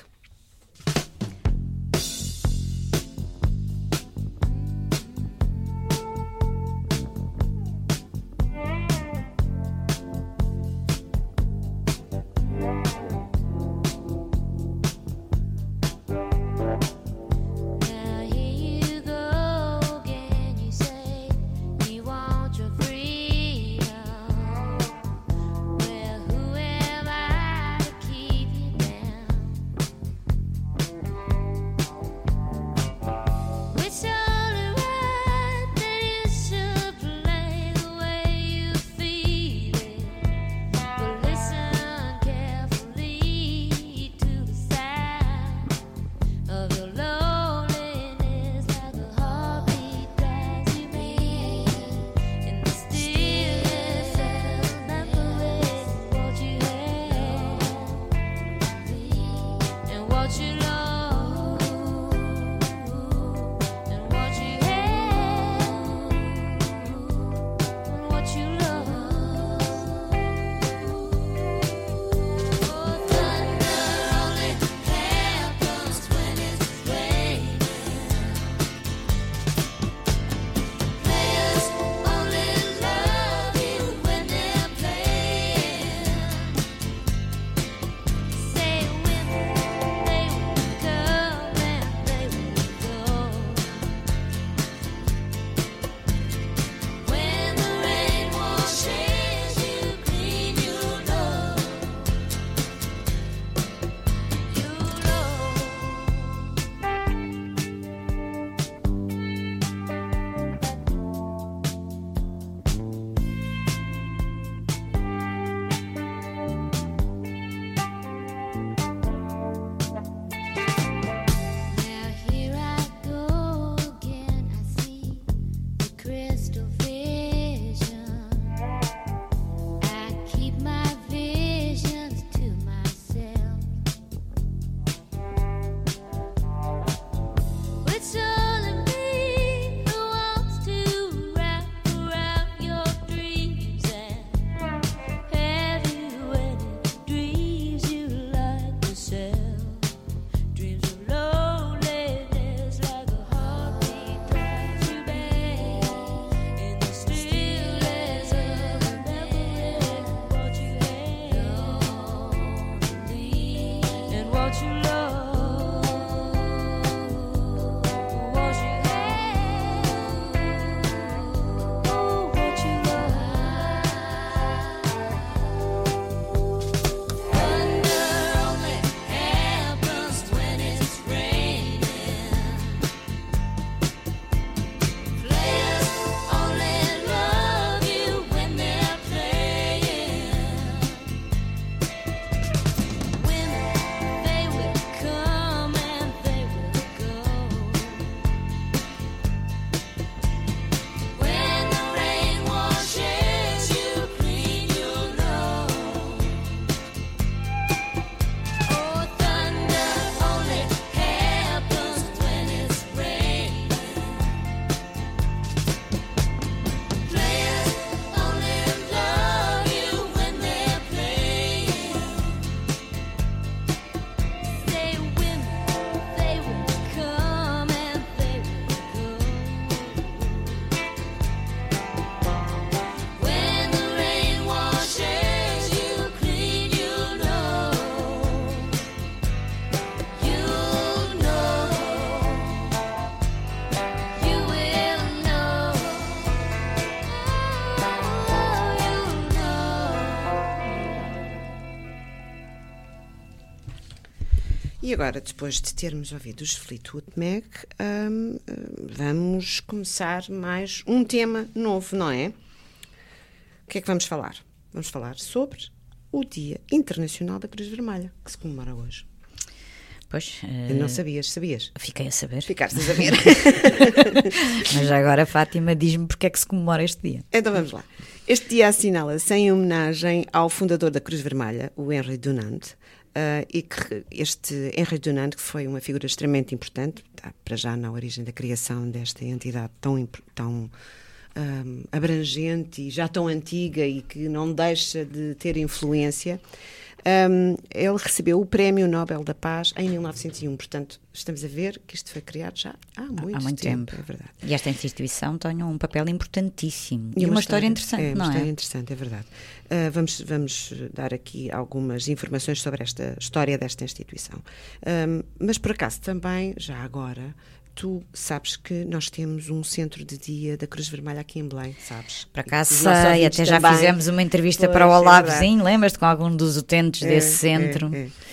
E agora, depois de termos ouvido os Fleetwood Mac, vamos começar mais um tema novo, não é? O que é que vamos falar? Vamos falar sobre o Dia Internacional da Cruz Vermelha, que se comemora hoje. Pois, Não sabias? Fiquei a saber. Ficaste a saber. Mas agora, Fátima, diz-me porque é que se comemora este dia. Então vamos lá. Este dia assinala-se em homenagem ao fundador da Cruz Vermelha, o Henry Dunant, e que este Henry Dunant, que foi uma figura extremamente importante, para já na origem da criação desta entidade tão abrangente e já tão antiga e que não deixa de ter influência. Ele recebeu o Prémio Nobel da Paz em 1901, portanto estamos a ver que isto foi criado já há muito tempo. É verdade. E esta instituição tem um papel importantíssimo e uma história interessante, não é? Uma história interessante, é verdade. Vamos dar aqui algumas informações sobre esta história desta instituição. Mas por acaso também, já agora, tu sabes que nós temos um centro de dia da Cruz Vermelha aqui em Belém, sabes? Para cá sei, até já fizemos uma entrevista para o Olá Vizinho, lembras-te, com algum dos utentes desse centro?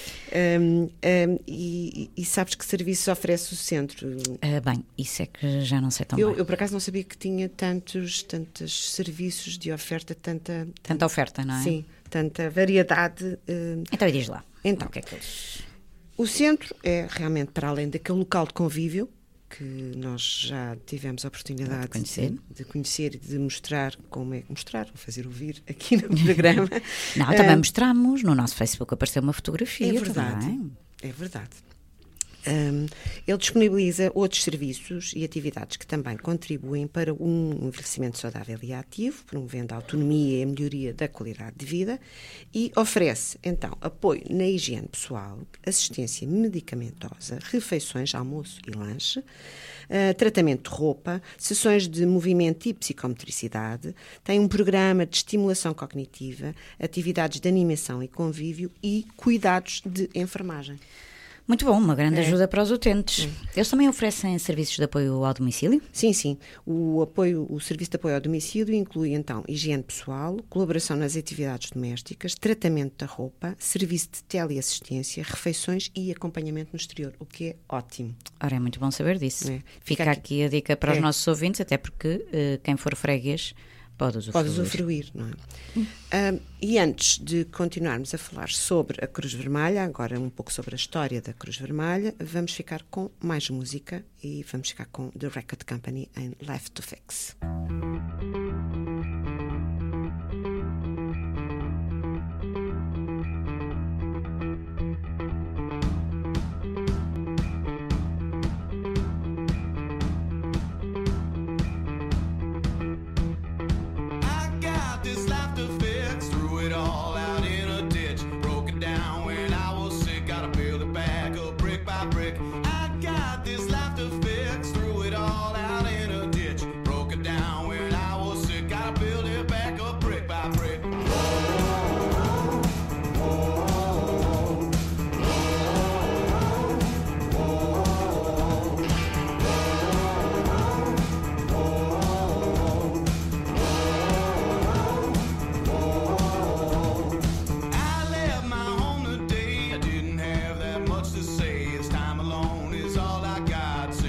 E sabes que serviços oferece o centro? Bem, isso é que já não sei tão bem. Eu por acaso não sabia que tinha tantos serviços de oferta, tanta oferta, não é? Sim, tanta variedade. Então diz lá. Então, o que é que eles... O centro é realmente, para além daquele local de convívio que nós já tivemos a oportunidade de conhecer e de mostrar como é que mostrar, ou fazer ouvir aqui no programa. Não, também mostramos, no nosso Facebook apareceu uma fotografia. É verdade, também. É verdade. Ele disponibiliza outros serviços e atividades que também contribuem para um envelhecimento saudável e ativo, promovendo a autonomia e a melhoria da qualidade de vida, e oferece, então, apoio na higiene pessoal, assistência medicamentosa, refeições, almoço e lanche, tratamento de roupa, sessões de movimento e psicomotricidade, tem um programa de estimulação cognitiva, atividades de animação e convívio e cuidados de enfermagem. Muito bom, uma grande ajuda para os utentes. Eles também oferecem serviços de apoio ao domicílio? Sim. O serviço de apoio ao domicílio inclui, então, higiene pessoal, colaboração nas atividades domésticas, tratamento da roupa, serviço de teleassistência, refeições e acompanhamento no exterior, o que é ótimo. Ora, é muito bom saber disso. Fica aqui a dica para os nossos ouvintes, até porque quem for freguês pode usufruir, não é? E antes de continuarmos a falar sobre a Cruz Vermelha, agora um pouco sobre a história da Cruz Vermelha, vamos ficar com mais música e vamos ficar com The Record Company em Life to Fix. Much to say, it's time alone is all I got.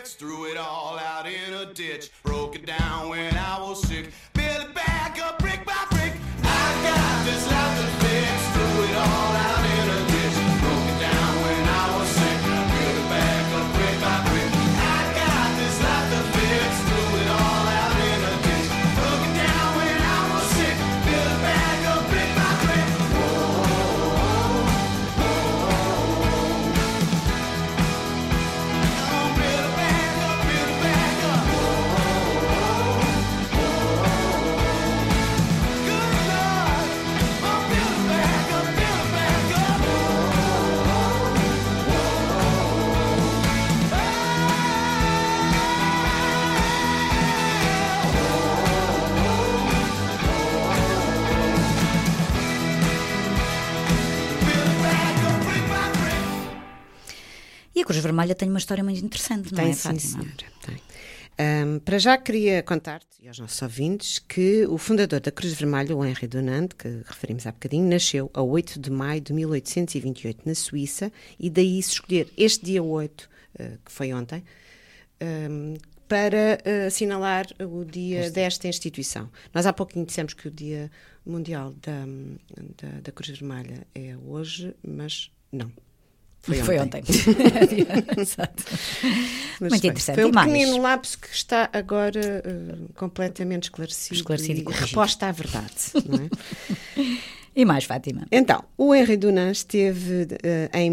fix, threw it all out in a ditch. Broke it down when I was sick, built it back up brick by brick. I got this life to fix, threw it all out in a ditch. Broke it down when I was sick, built it back up brick by brick. I got this life to fix, threw it all out in a ditch. Broke it down when I was sick, built it back up brick by brick. E a Cruz Vermelha tem uma história muito interessante, não é, Fátima? Sim, senhora, tem. Para já queria contar-te e aos nossos ouvintes que o fundador da Cruz Vermelha, o Henri Dunant, que referimos há bocadinho, nasceu a 8 de maio de 1828 na Suíça, e daí se escolher este dia 8, que foi ontem, para assinalar o dia desta instituição. Nós há pouquinho dissemos que o Dia Mundial da Cruz Vermelha é hoje, mas não. Foi ontem. Exato. Muito interessante. Foi um pequenino lapso que está agora completamente esclarecido e reposta à verdade, não é? E mais, Fátima? Então, o Henri Dunant esteve em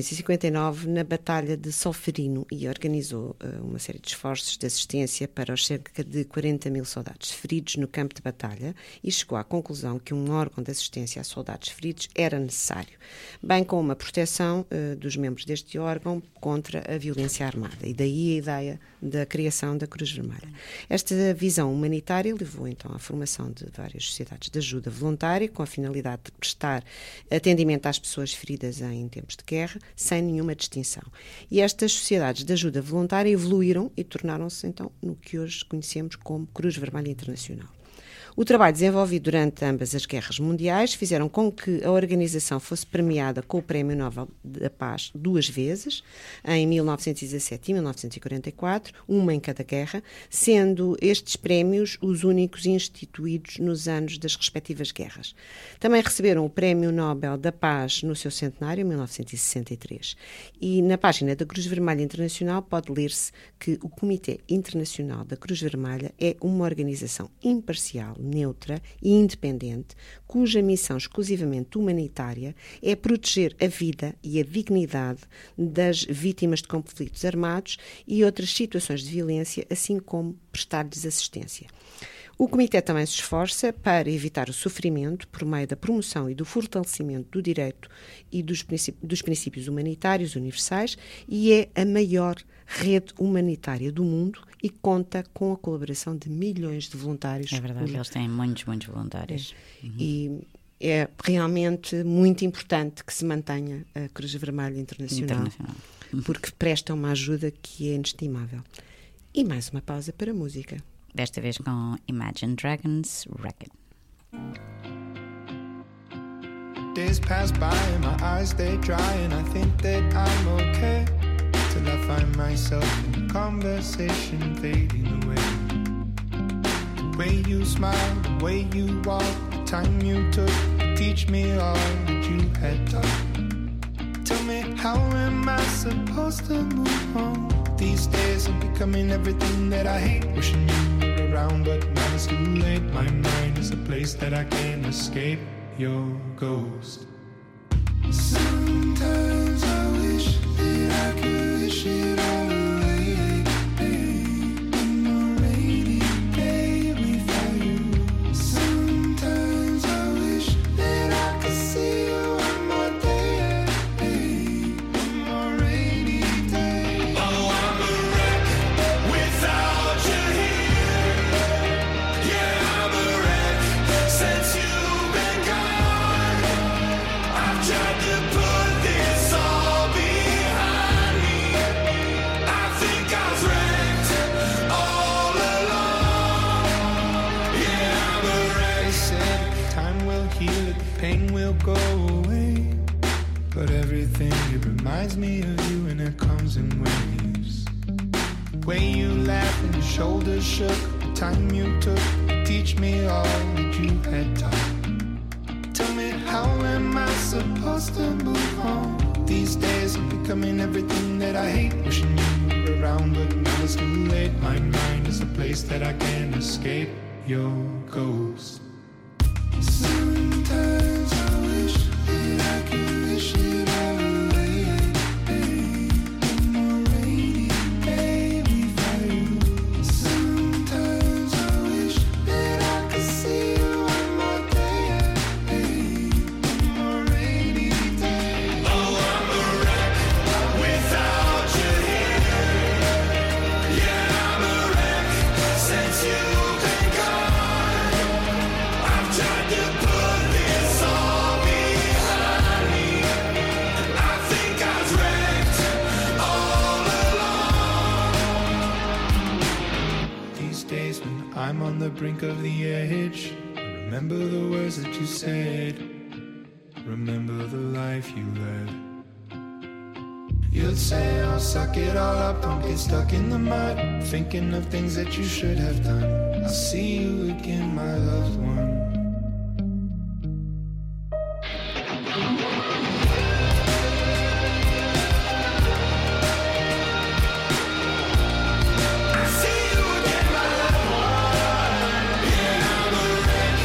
1859 na Batalha de Solferino e organizou uma série de esforços de assistência para os cerca de 40 mil soldados feridos no campo de batalha, e chegou à conclusão que um órgão de assistência a soldados feridos era necessário, bem como uma proteção dos membros deste órgão contra a violência armada, e daí a ideia da criação da Cruz Vermelha. Esta visão humanitária levou então à formação de várias sociedades de ajuda voluntária, com a finalidade de prestar atendimento às pessoas feridas em tempos de guerra, sem nenhuma distinção. E estas sociedades de ajuda voluntária evoluíram e tornaram-se então no que hoje conhecemos como Cruz Vermelha Internacional. O trabalho desenvolvido durante ambas as guerras mundiais fizeram com que a organização fosse premiada com o Prémio Nobel da Paz 2 vezes, em 1917 e 1944, uma em cada guerra, sendo estes prémios os únicos instituídos nos anos das respectivas guerras. Também receberam o Prémio Nobel da Paz no seu centenário, em 1963. E na página da Cruz Vermelha Internacional pode ler-se que o Comitê Internacional da Cruz Vermelha é uma organização imparcial, neutra e independente, cuja missão exclusivamente humanitária é proteger a vida e a dignidade das vítimas de conflitos armados e outras situações de violência, assim como prestar-lhes assistência. O Comitê também se esforça para evitar o sofrimento por meio da promoção e do fortalecimento do direito e dos princípios humanitários universais, e é a maior rede humanitária do mundo e conta com a colaboração de milhões de voluntários. É verdade, eles têm muitos voluntários. E é realmente muito importante que se mantenha a Cruz Vermelha Internacional. Porque presta uma ajuda que é inestimável. E mais uma pausa para a música. Desta vez com Imagine Dragons, Wreck-It. Days pass by and my eyes they dry, and I think that I'm okay, till I find myself in conversation fading away. The way you smile, the way you walk, the time you took to teach me all that you had taught. Tell me, how am I supposed to move on? These days I'm becoming everything that I hate, wishing you were around, but now it's too late. My mind is a place that I can't escape your ghost. Sometimes I wish that I could wish it all away, one more rainy day without you. Sometimes I wish that I could see you one more day, one more rainy day. Oh, I'm a wreck without you here. Yeah, I'm a wreck since you've been gone. I've tried to put this all behind me. I think I was wrecked all along. Yeah, I'm a wreck. They said time will heal it, pain will go away, but everything, it reminds me of you, and it comes in waves. way you laughed and your shoulders shook, the time you took to teach me all that you had taught. Tell me, how am I supposed to move on? These days I'm becoming everything that I hate, wishing you were around, but now it's too late. My mind is a place that I can't escape your ghost. Sometimes I wish that I could wish it all away. One more rainy day without you. Sometimes I wish that I could see you one more day. One more rainy day. Oh, I'm a wreck without you here. Yeah, I'm a wreck since you've been gone. I've tried to put this all behind me. I think I was wrecked all along. These days when I'm on the brink of the edge, I remember the words that you said. Remember the life you led. You'd say, oh, suck it all up, don't get stuck in the mud, thinking of things that you should have done. I'll see you again, my loved one. I see you again, my loved one. Yeah, I'm a wreck.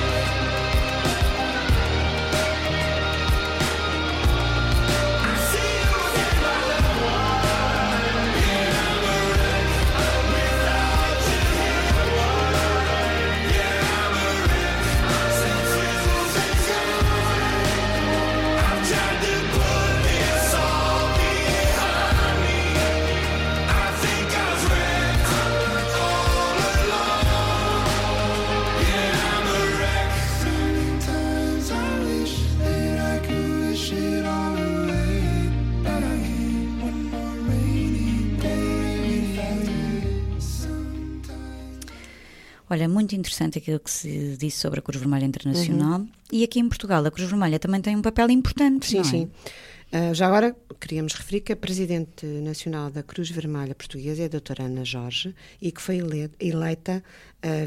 I see you again, my loved one. Yeah, I'm a wreck without you here. Yeah, I'm a wreck since you've been gone. I've tried to put this all behind me. I think I was wrecked all along. Yeah, I'm a wreck. Sometimes I wish that I could wish it all away, but I can't. One more rainy day without you. Sometimes. Olha, muito interessante aquilo que se disse sobre a Cruz Vermelha Internacional. E aqui em Portugal a Cruz Vermelha também tem um papel importante, Sim, não é? sim. Já agora queríamos referir que a Presidente Nacional da Cruz Vermelha Portuguesa é a doutora Ana Jorge e que foi eleita a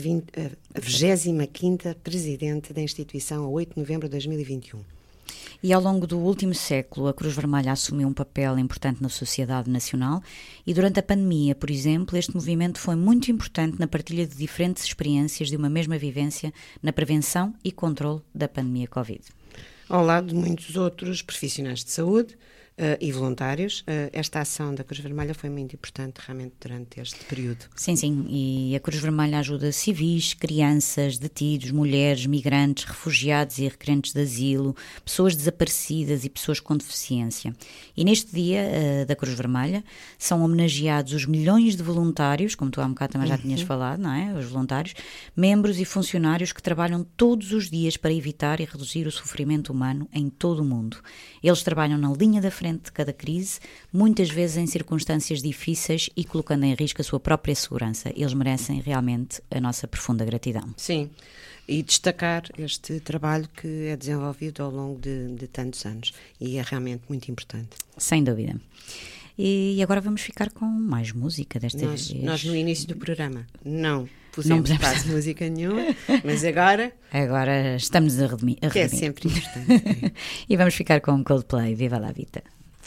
25ª Presidente da instituição a 8 de novembro de 2021. E ao longo do último século, a Cruz Vermelha assumiu um papel importante na sociedade nacional e durante a pandemia, por exemplo, este movimento foi muito importante na partilha de diferentes experiências de uma mesma vivência na prevenção e controle da pandemia Covid. Ao lado de muitos outros profissionais de saúde e voluntários, esta ação da Cruz Vermelha foi muito importante realmente durante este período. Sim, sim, e a Cruz Vermelha ajuda civis, crianças, detidos, mulheres, migrantes, refugiados e requerentes de asilo, pessoas desaparecidas e pessoas com deficiência. E neste dia da Cruz Vermelha são homenageados os milhões de voluntários, como tu há um bocado também já tinhas falado, não é? Os voluntários, membros e funcionários que trabalham todos os dias para evitar e reduzir o sofrimento humano em todo o mundo. Eles trabalham na linha da frente de cada crise, muitas vezes em circunstâncias difíceis e colocando em risco a sua própria segurança. Eles merecem realmente a nossa profunda gratidão. Sim, e destacar este trabalho que é desenvolvido ao longo de tantos anos e é realmente muito importante. Sem dúvida. E agora vamos ficar com mais música desta vez. Nós no início do programa não pusemos quase música nenhuma, mas agora estamos a redimir. Que é sempre importante. E vamos ficar com Coldplay, Viva la Vida.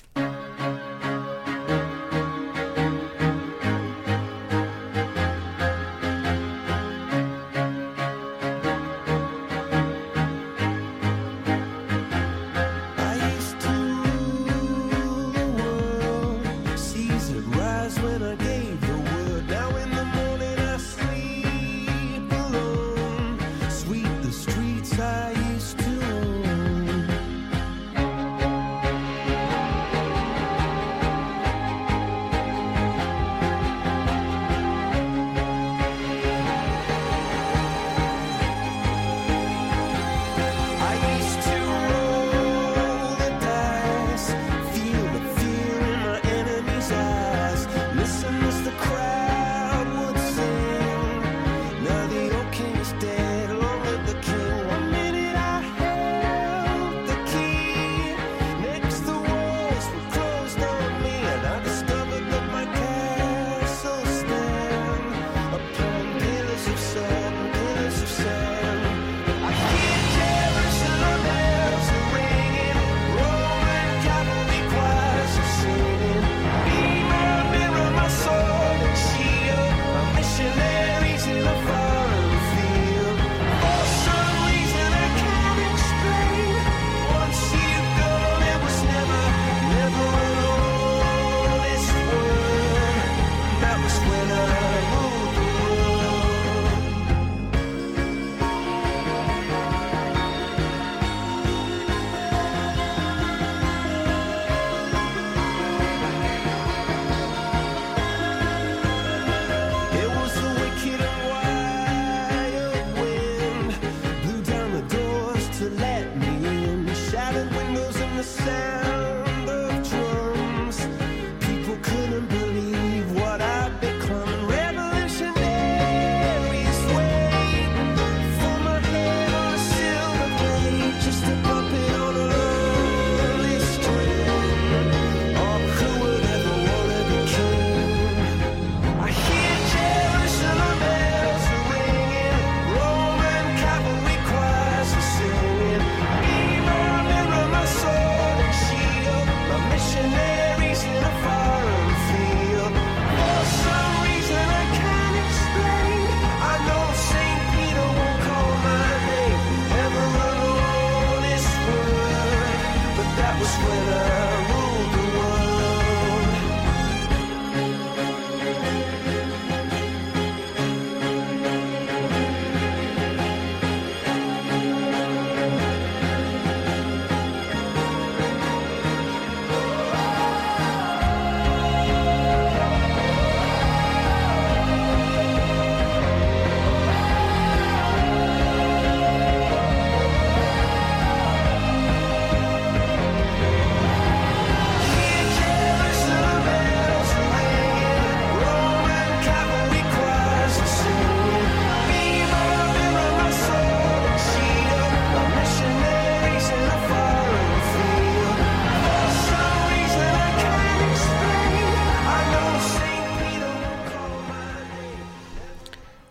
I used to rule the world, seas would rise when I gave the word. Now in the morning I sleep alone, sweep the streets I used to own.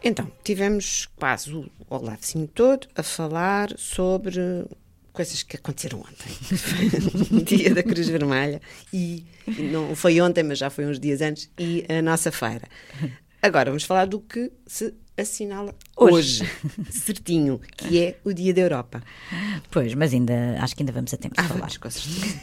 Então, tivemos quase o livezinho todo a falar sobre coisas que aconteceram ontem. O dia da Cruz Vermelha, e não foi ontem, mas já foi uns dias antes, e a nossa feira. Agora vamos falar do que se assinala hoje, certinho, que é o Dia da Europa. Pois, mas acho que ainda vamos a tempo de falar. Vamos, com certeza.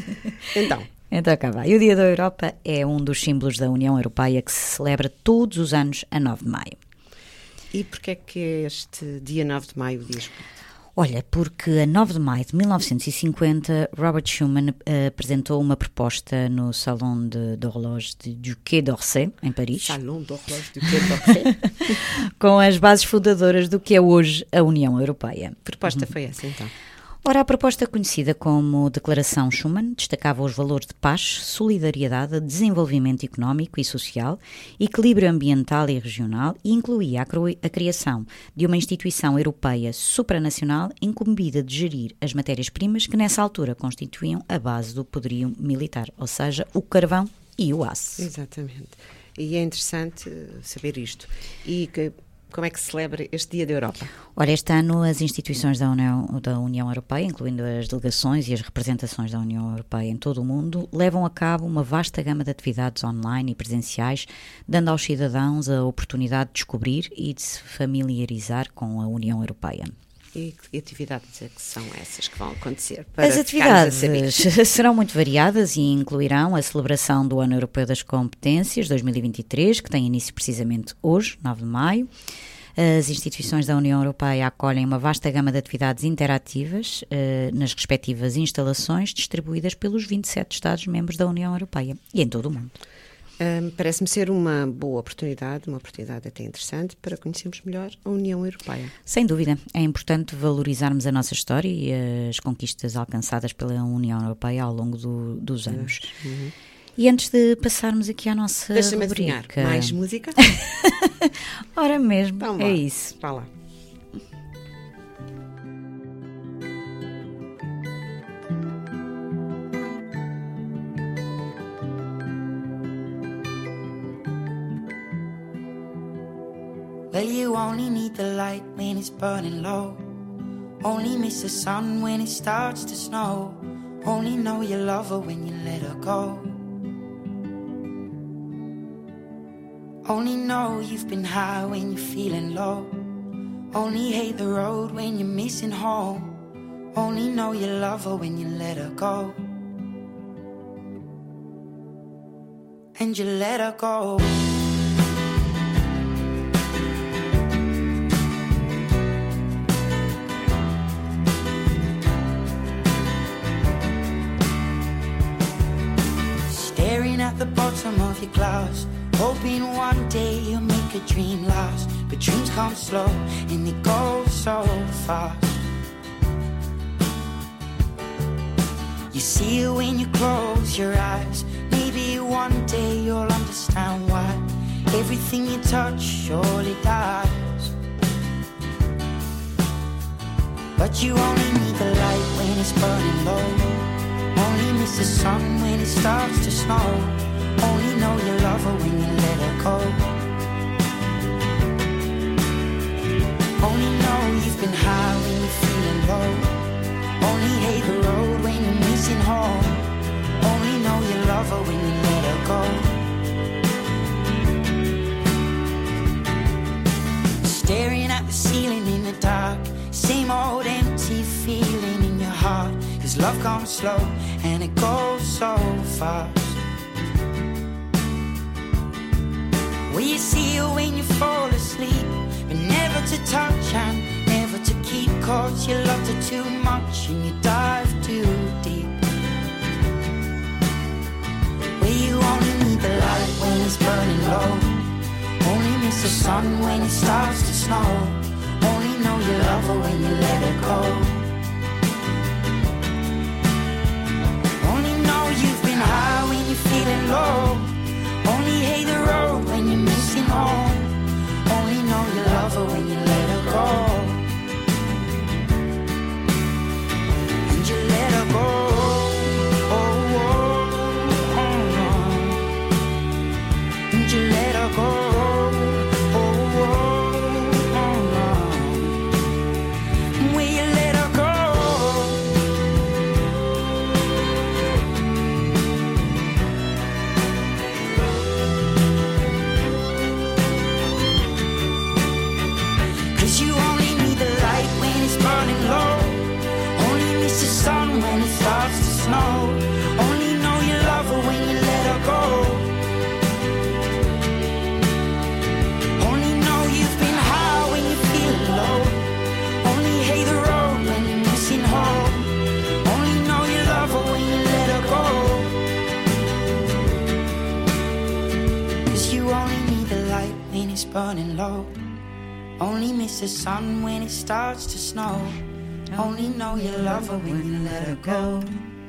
Então cá vai. O Dia da Europa é um dos símbolos da União Europeia que se celebra todos os anos a 9 de maio. E porquê é que é este dia 9 de maio o dia escolhido? Olha, porque a 9 de maio de 1950, Robert Schuman apresentou uma proposta no Salon de Horloge du Quai d'Orsay, em Paris. Salon de Horloge du Quai d'Orsay. Com as bases fundadoras do que é hoje a União Europeia. Que proposta foi essa, então? Ora, a proposta conhecida como Declaração Schuman destacava os valores de paz, solidariedade, desenvolvimento económico e social, equilíbrio ambiental e regional e incluía a criação de uma instituição europeia supranacional incumbida de gerir as matérias-primas que nessa altura constituíam a base do poderio militar, ou seja, o carvão e o aço. Exatamente. E é interessante saber isto. E como é que se celebra este Dia da Europa? Ora, este ano as instituições da União Europeia, incluindo as delegações e as representações da União Europeia em todo o mundo, levam a cabo uma vasta gama de atividades online e presenciais, dando aos cidadãos a oportunidade de descobrir e de se familiarizar com a União Europeia. E que atividades é que são essas que vão acontecer? Para As atividades serão muito variadas e incluirão a celebração do Ano Europeu das Competências 2023, que tem início precisamente hoje, 9 de maio. As instituições da União Europeia acolhem uma vasta gama de atividades interativas nas respectivas instalações distribuídas pelos 27 Estados-membros da União Europeia e em todo o mundo. Parece-me ser uma boa oportunidade, uma oportunidade até interessante para conhecermos melhor a União Europeia. Sem dúvida, é importante valorizarmos a nossa história e as conquistas alcançadas pela União Europeia ao longo dos anos. Uhum. E antes de passarmos aqui à nossa Deixa-me rubrica... adivinhar, mais música? Ora mesmo, então, é isso. Vá lá. Well, you only need the light when it's burning low. Only miss the sun when it starts to snow. Only know you love her when you let her go. Only know you've been high when you're feeling low. Only hate the road when you're missing home. Only know you love her when you let her go. And you let her go. Staring at the bottom of your glass, hoping one day you'll make a dream last. But dreams come slow and they go so fast. You see it when you close your eyes. Maybe one day you'll understand why everything you touch surely dies. But you only need the light when it's burning low. Only miss the sun when it starts to snow. Only know you love her when you let her go. Only know you've been high when you're feeling low. Only hate the road when you're missing home. Only know you love her when you let her go. Staring at the ceiling in the dark, same old empty feeling in your heart. 'Cause love comes slow and it goes so fast. Well, you see her when you fall asleep, but never to touch and never to keep. 'Cause you loved her too much and you dive too deep. Well, you only need the light when it's burning low. Only miss the sun when it starts to snow. Only know you love her when you let her go. Only know you've been high when you're feeling low. Only hate the road when you're missing home. Only know you love her when you let her go. And you let her go. Oh, oh, oh. And you let her go. Oh, oh, snow. Only know you love her when you let her go. Only know you've been high when you're feeling low. Only hate the road when you're missing home. Only know you love her when you let her go. 'Cause you only need the light when it's burning low. Only miss the sun when it starts to snow. Only know you love her when you let her go.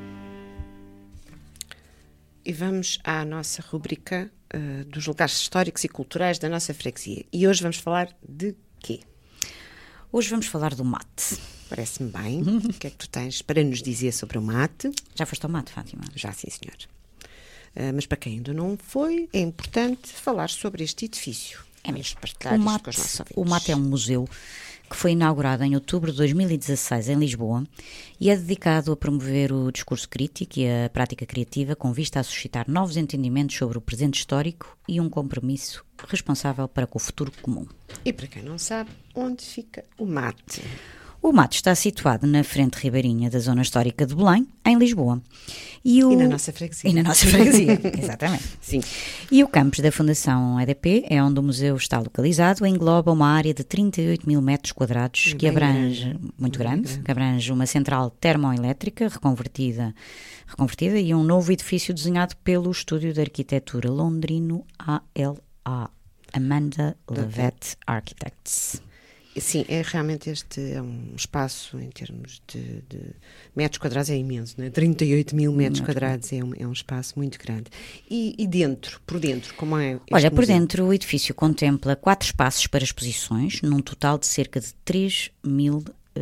E vamos à nossa rubrica dos lugares históricos e culturais da nossa freguesia. E hoje vamos falar de quê? Hoje vamos falar do mate. Parece-me bem. O que é que tu tens para nos dizer sobre o mate? Já foste ao mate, Fátima? Já, sim, senhor. Mas para quem ainda não foi, é importante falar sobre este edifício. É mesmo. Partilhar isto com os nossos ouvintes. O mate é um museu que foi inaugurado em outubro de 2016 em Lisboa e é dedicado a promover o discurso crítico e a prática criativa com vista a suscitar novos entendimentos sobre o presente histórico e um compromisso responsável para com o futuro comum. E para quem não sabe, onde fica o mate? O mate está situado na frente ribeirinha da zona histórica de Belém, em Lisboa. E na nossa freguesia. E na nossa freguesia, exatamente. Sim. E o campus da Fundação EDP é onde o museu está localizado, engloba uma área de 38 mil metros quadrados que abrange, muito grande, que abrange uma central termoelétrica reconvertida e um novo edifício desenhado pelo Estúdio de Arquitetura londrino ALA, Amanda Levet Architects. Sim, realmente este é um espaço em termos de metros quadrados, é imenso, não é? 38 mil metros quadrados é um espaço muito grande. E por dentro, como é este Olha, por museu? dentro o edifício contempla 4 espaços para exposições, num total de cerca de 3 mil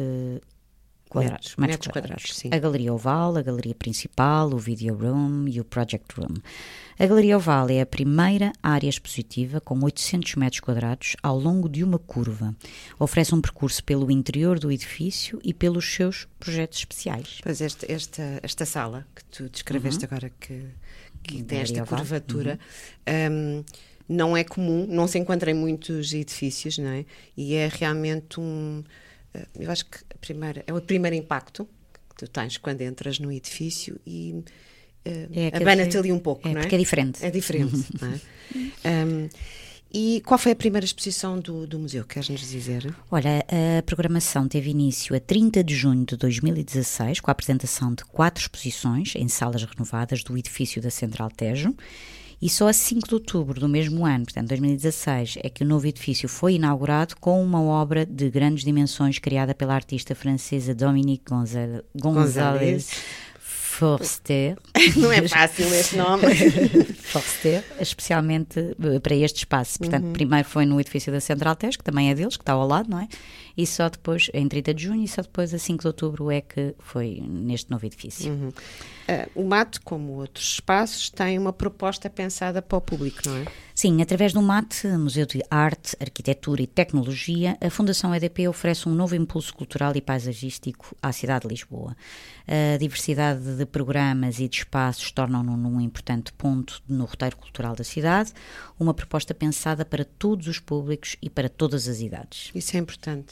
metros quadrados. Sim. A Galeria Oval, a Galeria Principal, o Video Room e o Project Room. A Galeria Oval é a primeira área expositiva com 800 metros quadrados ao longo de uma curva. Oferece um percurso pelo interior do edifício e pelos seus projetos especiais. Pois esta sala que tu descreveste agora que tem esta Oval. curvatura, não é comum, não se encontra em muitos edifícios, não é? E é realmente eu acho que é o primeiro impacto que tu tens quando entras no edifício e abana-te ali um pouco, não é? Porque é diferente. É diferente, não é? E qual foi a primeira exposição do museu? Queres-nos dizer? Olha, a programação teve início a 30 de junho de 2016, com a apresentação de 4 exposições em salas renovadas do edifício da Central Tejo. E só a 5 de outubro do mesmo ano, portanto 2016, é que o novo edifício foi inaugurado com uma obra de grandes dimensões criada pela artista francesa Dominique Gonzalez Forster. Não é fácil este nome. Forster, especialmente para este espaço. Portanto, primeiro foi no edifício da Central Tejo, que também é deles, que está ao lado, não é? E só depois, em 30 de junho, e só depois, a 5 de outubro, é que foi neste novo edifício. O MAT, como outros espaços, tem uma proposta pensada para o público, não é? Sim, através do MAT, Museu de Arte, Arquitetura e Tecnologia, a Fundação EDP oferece um novo impulso cultural e paisagístico à cidade de Lisboa. A diversidade de programas e de espaços tornam-no num importante ponto no roteiro cultural da cidade, uma proposta pensada para todos os públicos e para todas as idades. Isso é importante,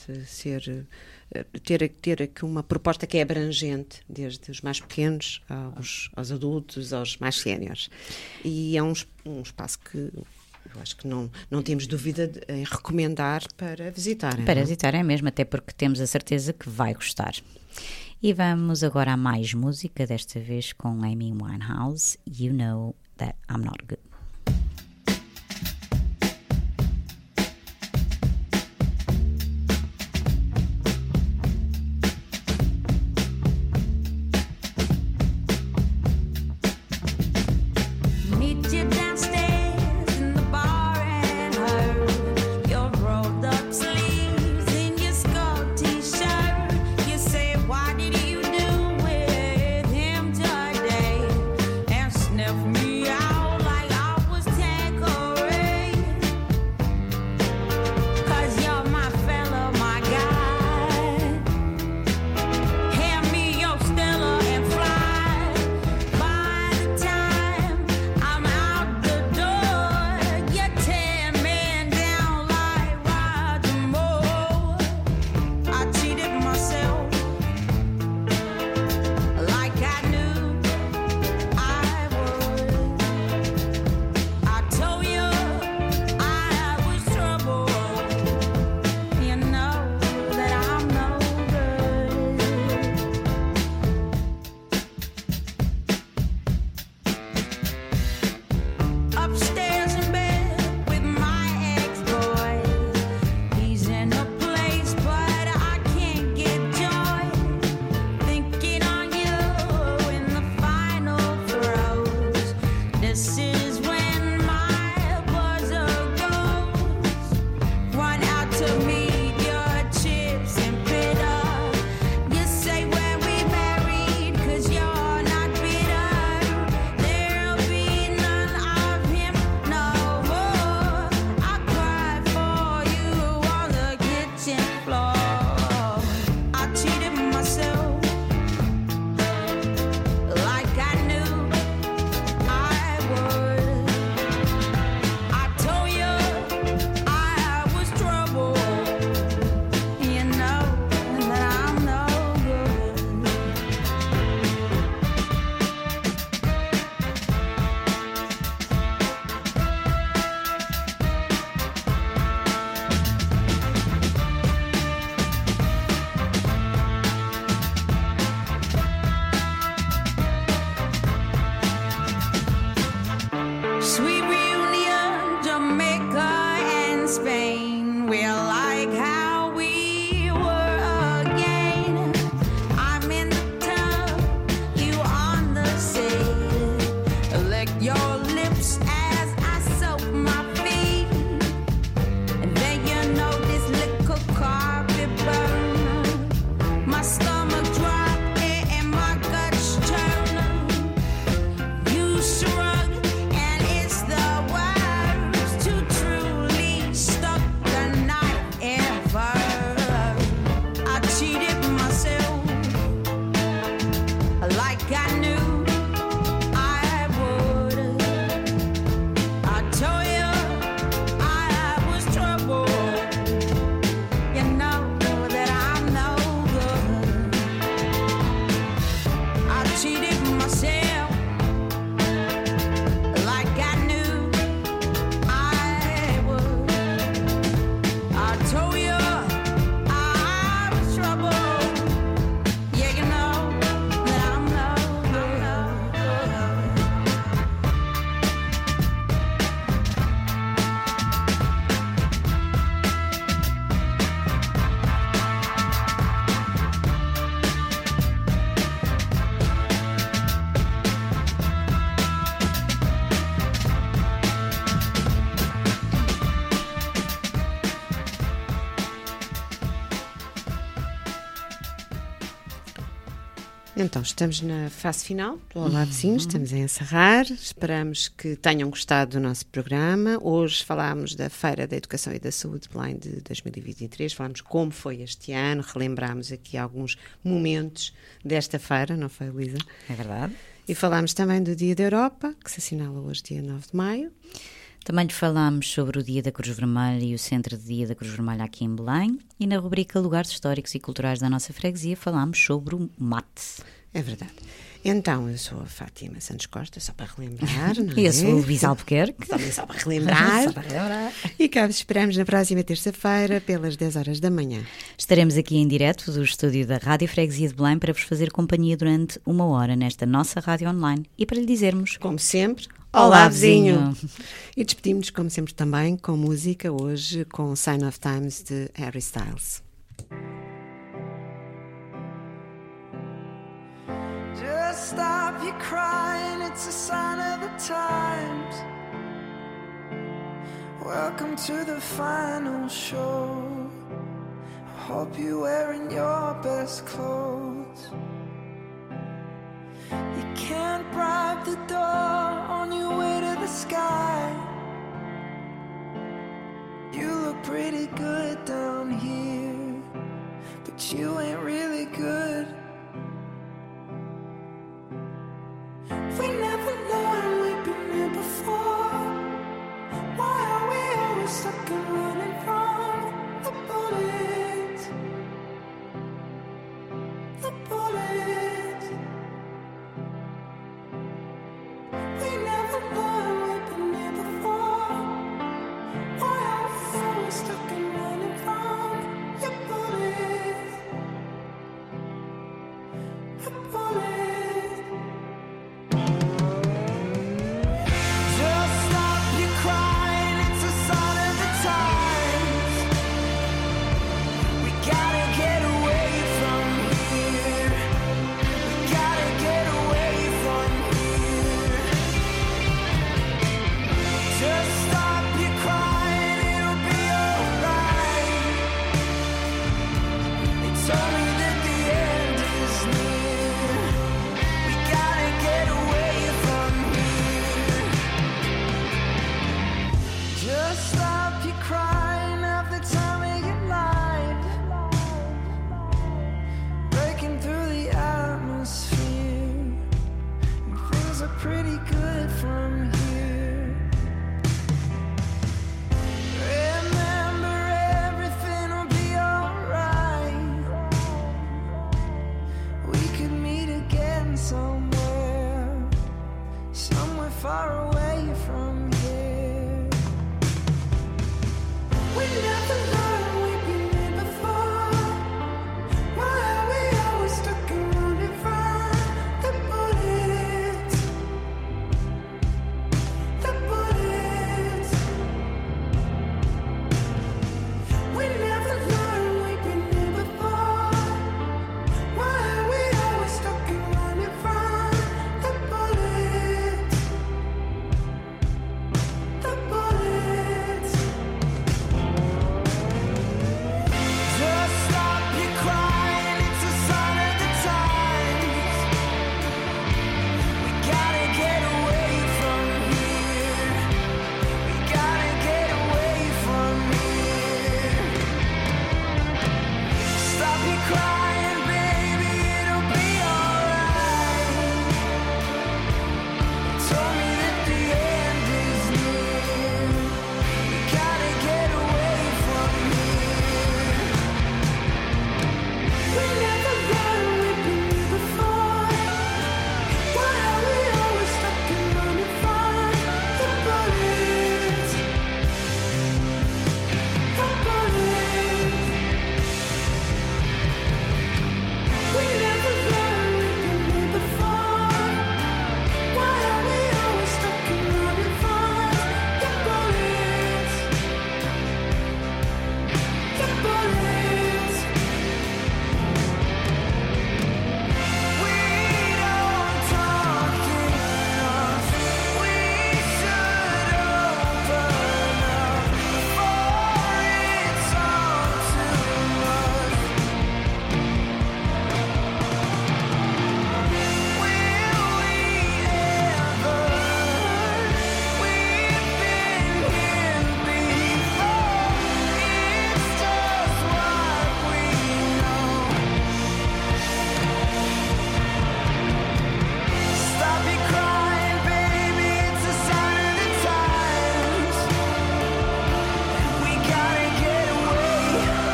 ter aqui uma proposta que é abrangente, desde os mais pequenos aos adultos, aos mais séniores. E é um espaço que eu acho que não temos dúvida em recomendar para visitarem. Para visitarem mesmo, até porque temos a certeza que vai gostar. E vamos agora a mais música, desta vez com Amy Winehouse, You Know That I'm Not Good. Like I knew This is when my buzzer goes. Run out to meet your chips and bitter. You say when we married, 'cause you're not bitter. There'll be none of him no more. I cried for you on the kitchen floor. I cheated myself like I knew I would. I told you I was trouble. You know that I'm no good. Sweet reunion, Jamaica and Spain. We're like how we were again. I'm in the tub, you on the sea. Lick your lips as I soak my feet. And then you know this little carpet burn. My stomach drop and my guts turn. You shrug, and it's the worst to truly stuck the knife ever. I cheated myself like I knew I would. I told you I was trouble. You know that I'm no good. I cheated myself like I knew I would. I told you I was trouble. Yeah, you know that I'm no good. Então, estamos na fase final do Olá Vizinhos, estamos a encerrar. Esperamos que tenham gostado do nosso programa. Hoje falámos da Feira da Educação e da Saúde de Belém de 2023, falámos como foi este ano, relembramos aqui alguns momentos desta feira, não foi, Luísa? É verdade. E falámos também do Dia da Europa, que se assinala hoje, dia 9 de maio. Também falámos sobre o Dia da Cruz Vermelha e o Centro de Dia da Cruz Vermelha aqui em Belém. E na rubrica Lugares Históricos e Culturais da nossa freguesia falámos sobre o mate. É verdade. Então, eu sou a Fátima Santos Costa, só para relembrar, não é? E eu sou o Luís Albuquerque. Também só para relembrar. E cá vos esperamos na próxima terça-feira, pelas 10 horas da manhã. Estaremos aqui em direto do estúdio da Rádio Freguesia de Belém para vos fazer companhia durante 1 hora nesta nossa rádio online e para lhe dizermos, Como sempre, Olá, vizinho! E despedimos-nos, como sempre, também com música, hoje com Sign of Times de Harry Styles. Just stop your crying, it's a sign of the times. Welcome to the final show. I hope you're wearing your best clothes. You can't bribe the door on your way to the sky. You look pretty good down here, but you ain't really good. We never learned, we've been here before. Why are we always stuck and running from the bullets? The bullets. We far away from here. We never learned we've been here before. Why are we always stuck and running from the bullets? The bullets. We never learned we've been here before. Why are we always stuck and running from the bullets? The bullets. Just stop your crying, it's a sign of the times. We gotta get away from here. We gotta get away from here. Stop your crying, baby, it'll be alright. Told me that the end is near. We gotta get away from here. We never learned we've been here before. Why are we always stuck and running from the bullets? The bullets. We never learned we've been here before. Why are we always stuck and running from the bullets? The bullets. We don't talk enough. We should open up before it's all too much. Will we ever? We've been here before. It's just what we know. Stop your crying, baby, it's a sign of the times. We gotta get away.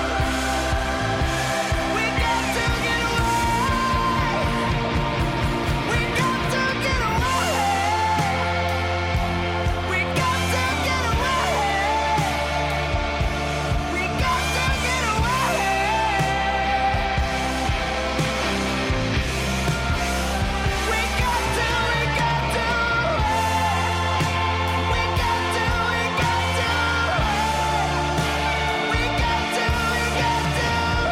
We got to get away. We got to get away. We got to get away. We got to get away. We got to, we got to. We got to, we got to. We got to, we got to.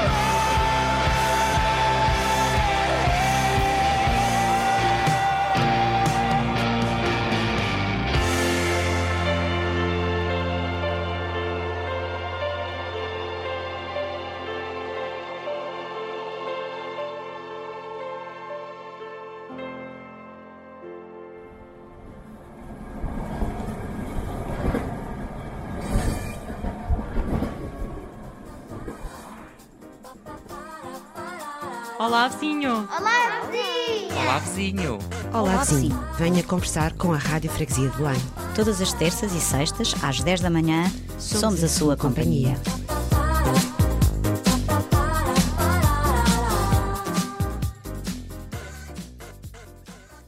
Olá, vizinho! Olá, vizinho! Olá, vizinho! Olá, vizinho. Venha conversar com a Rádio Freguesia de Belém. Todas as terças e sextas, às 10 da manhã, somos a sua companhia.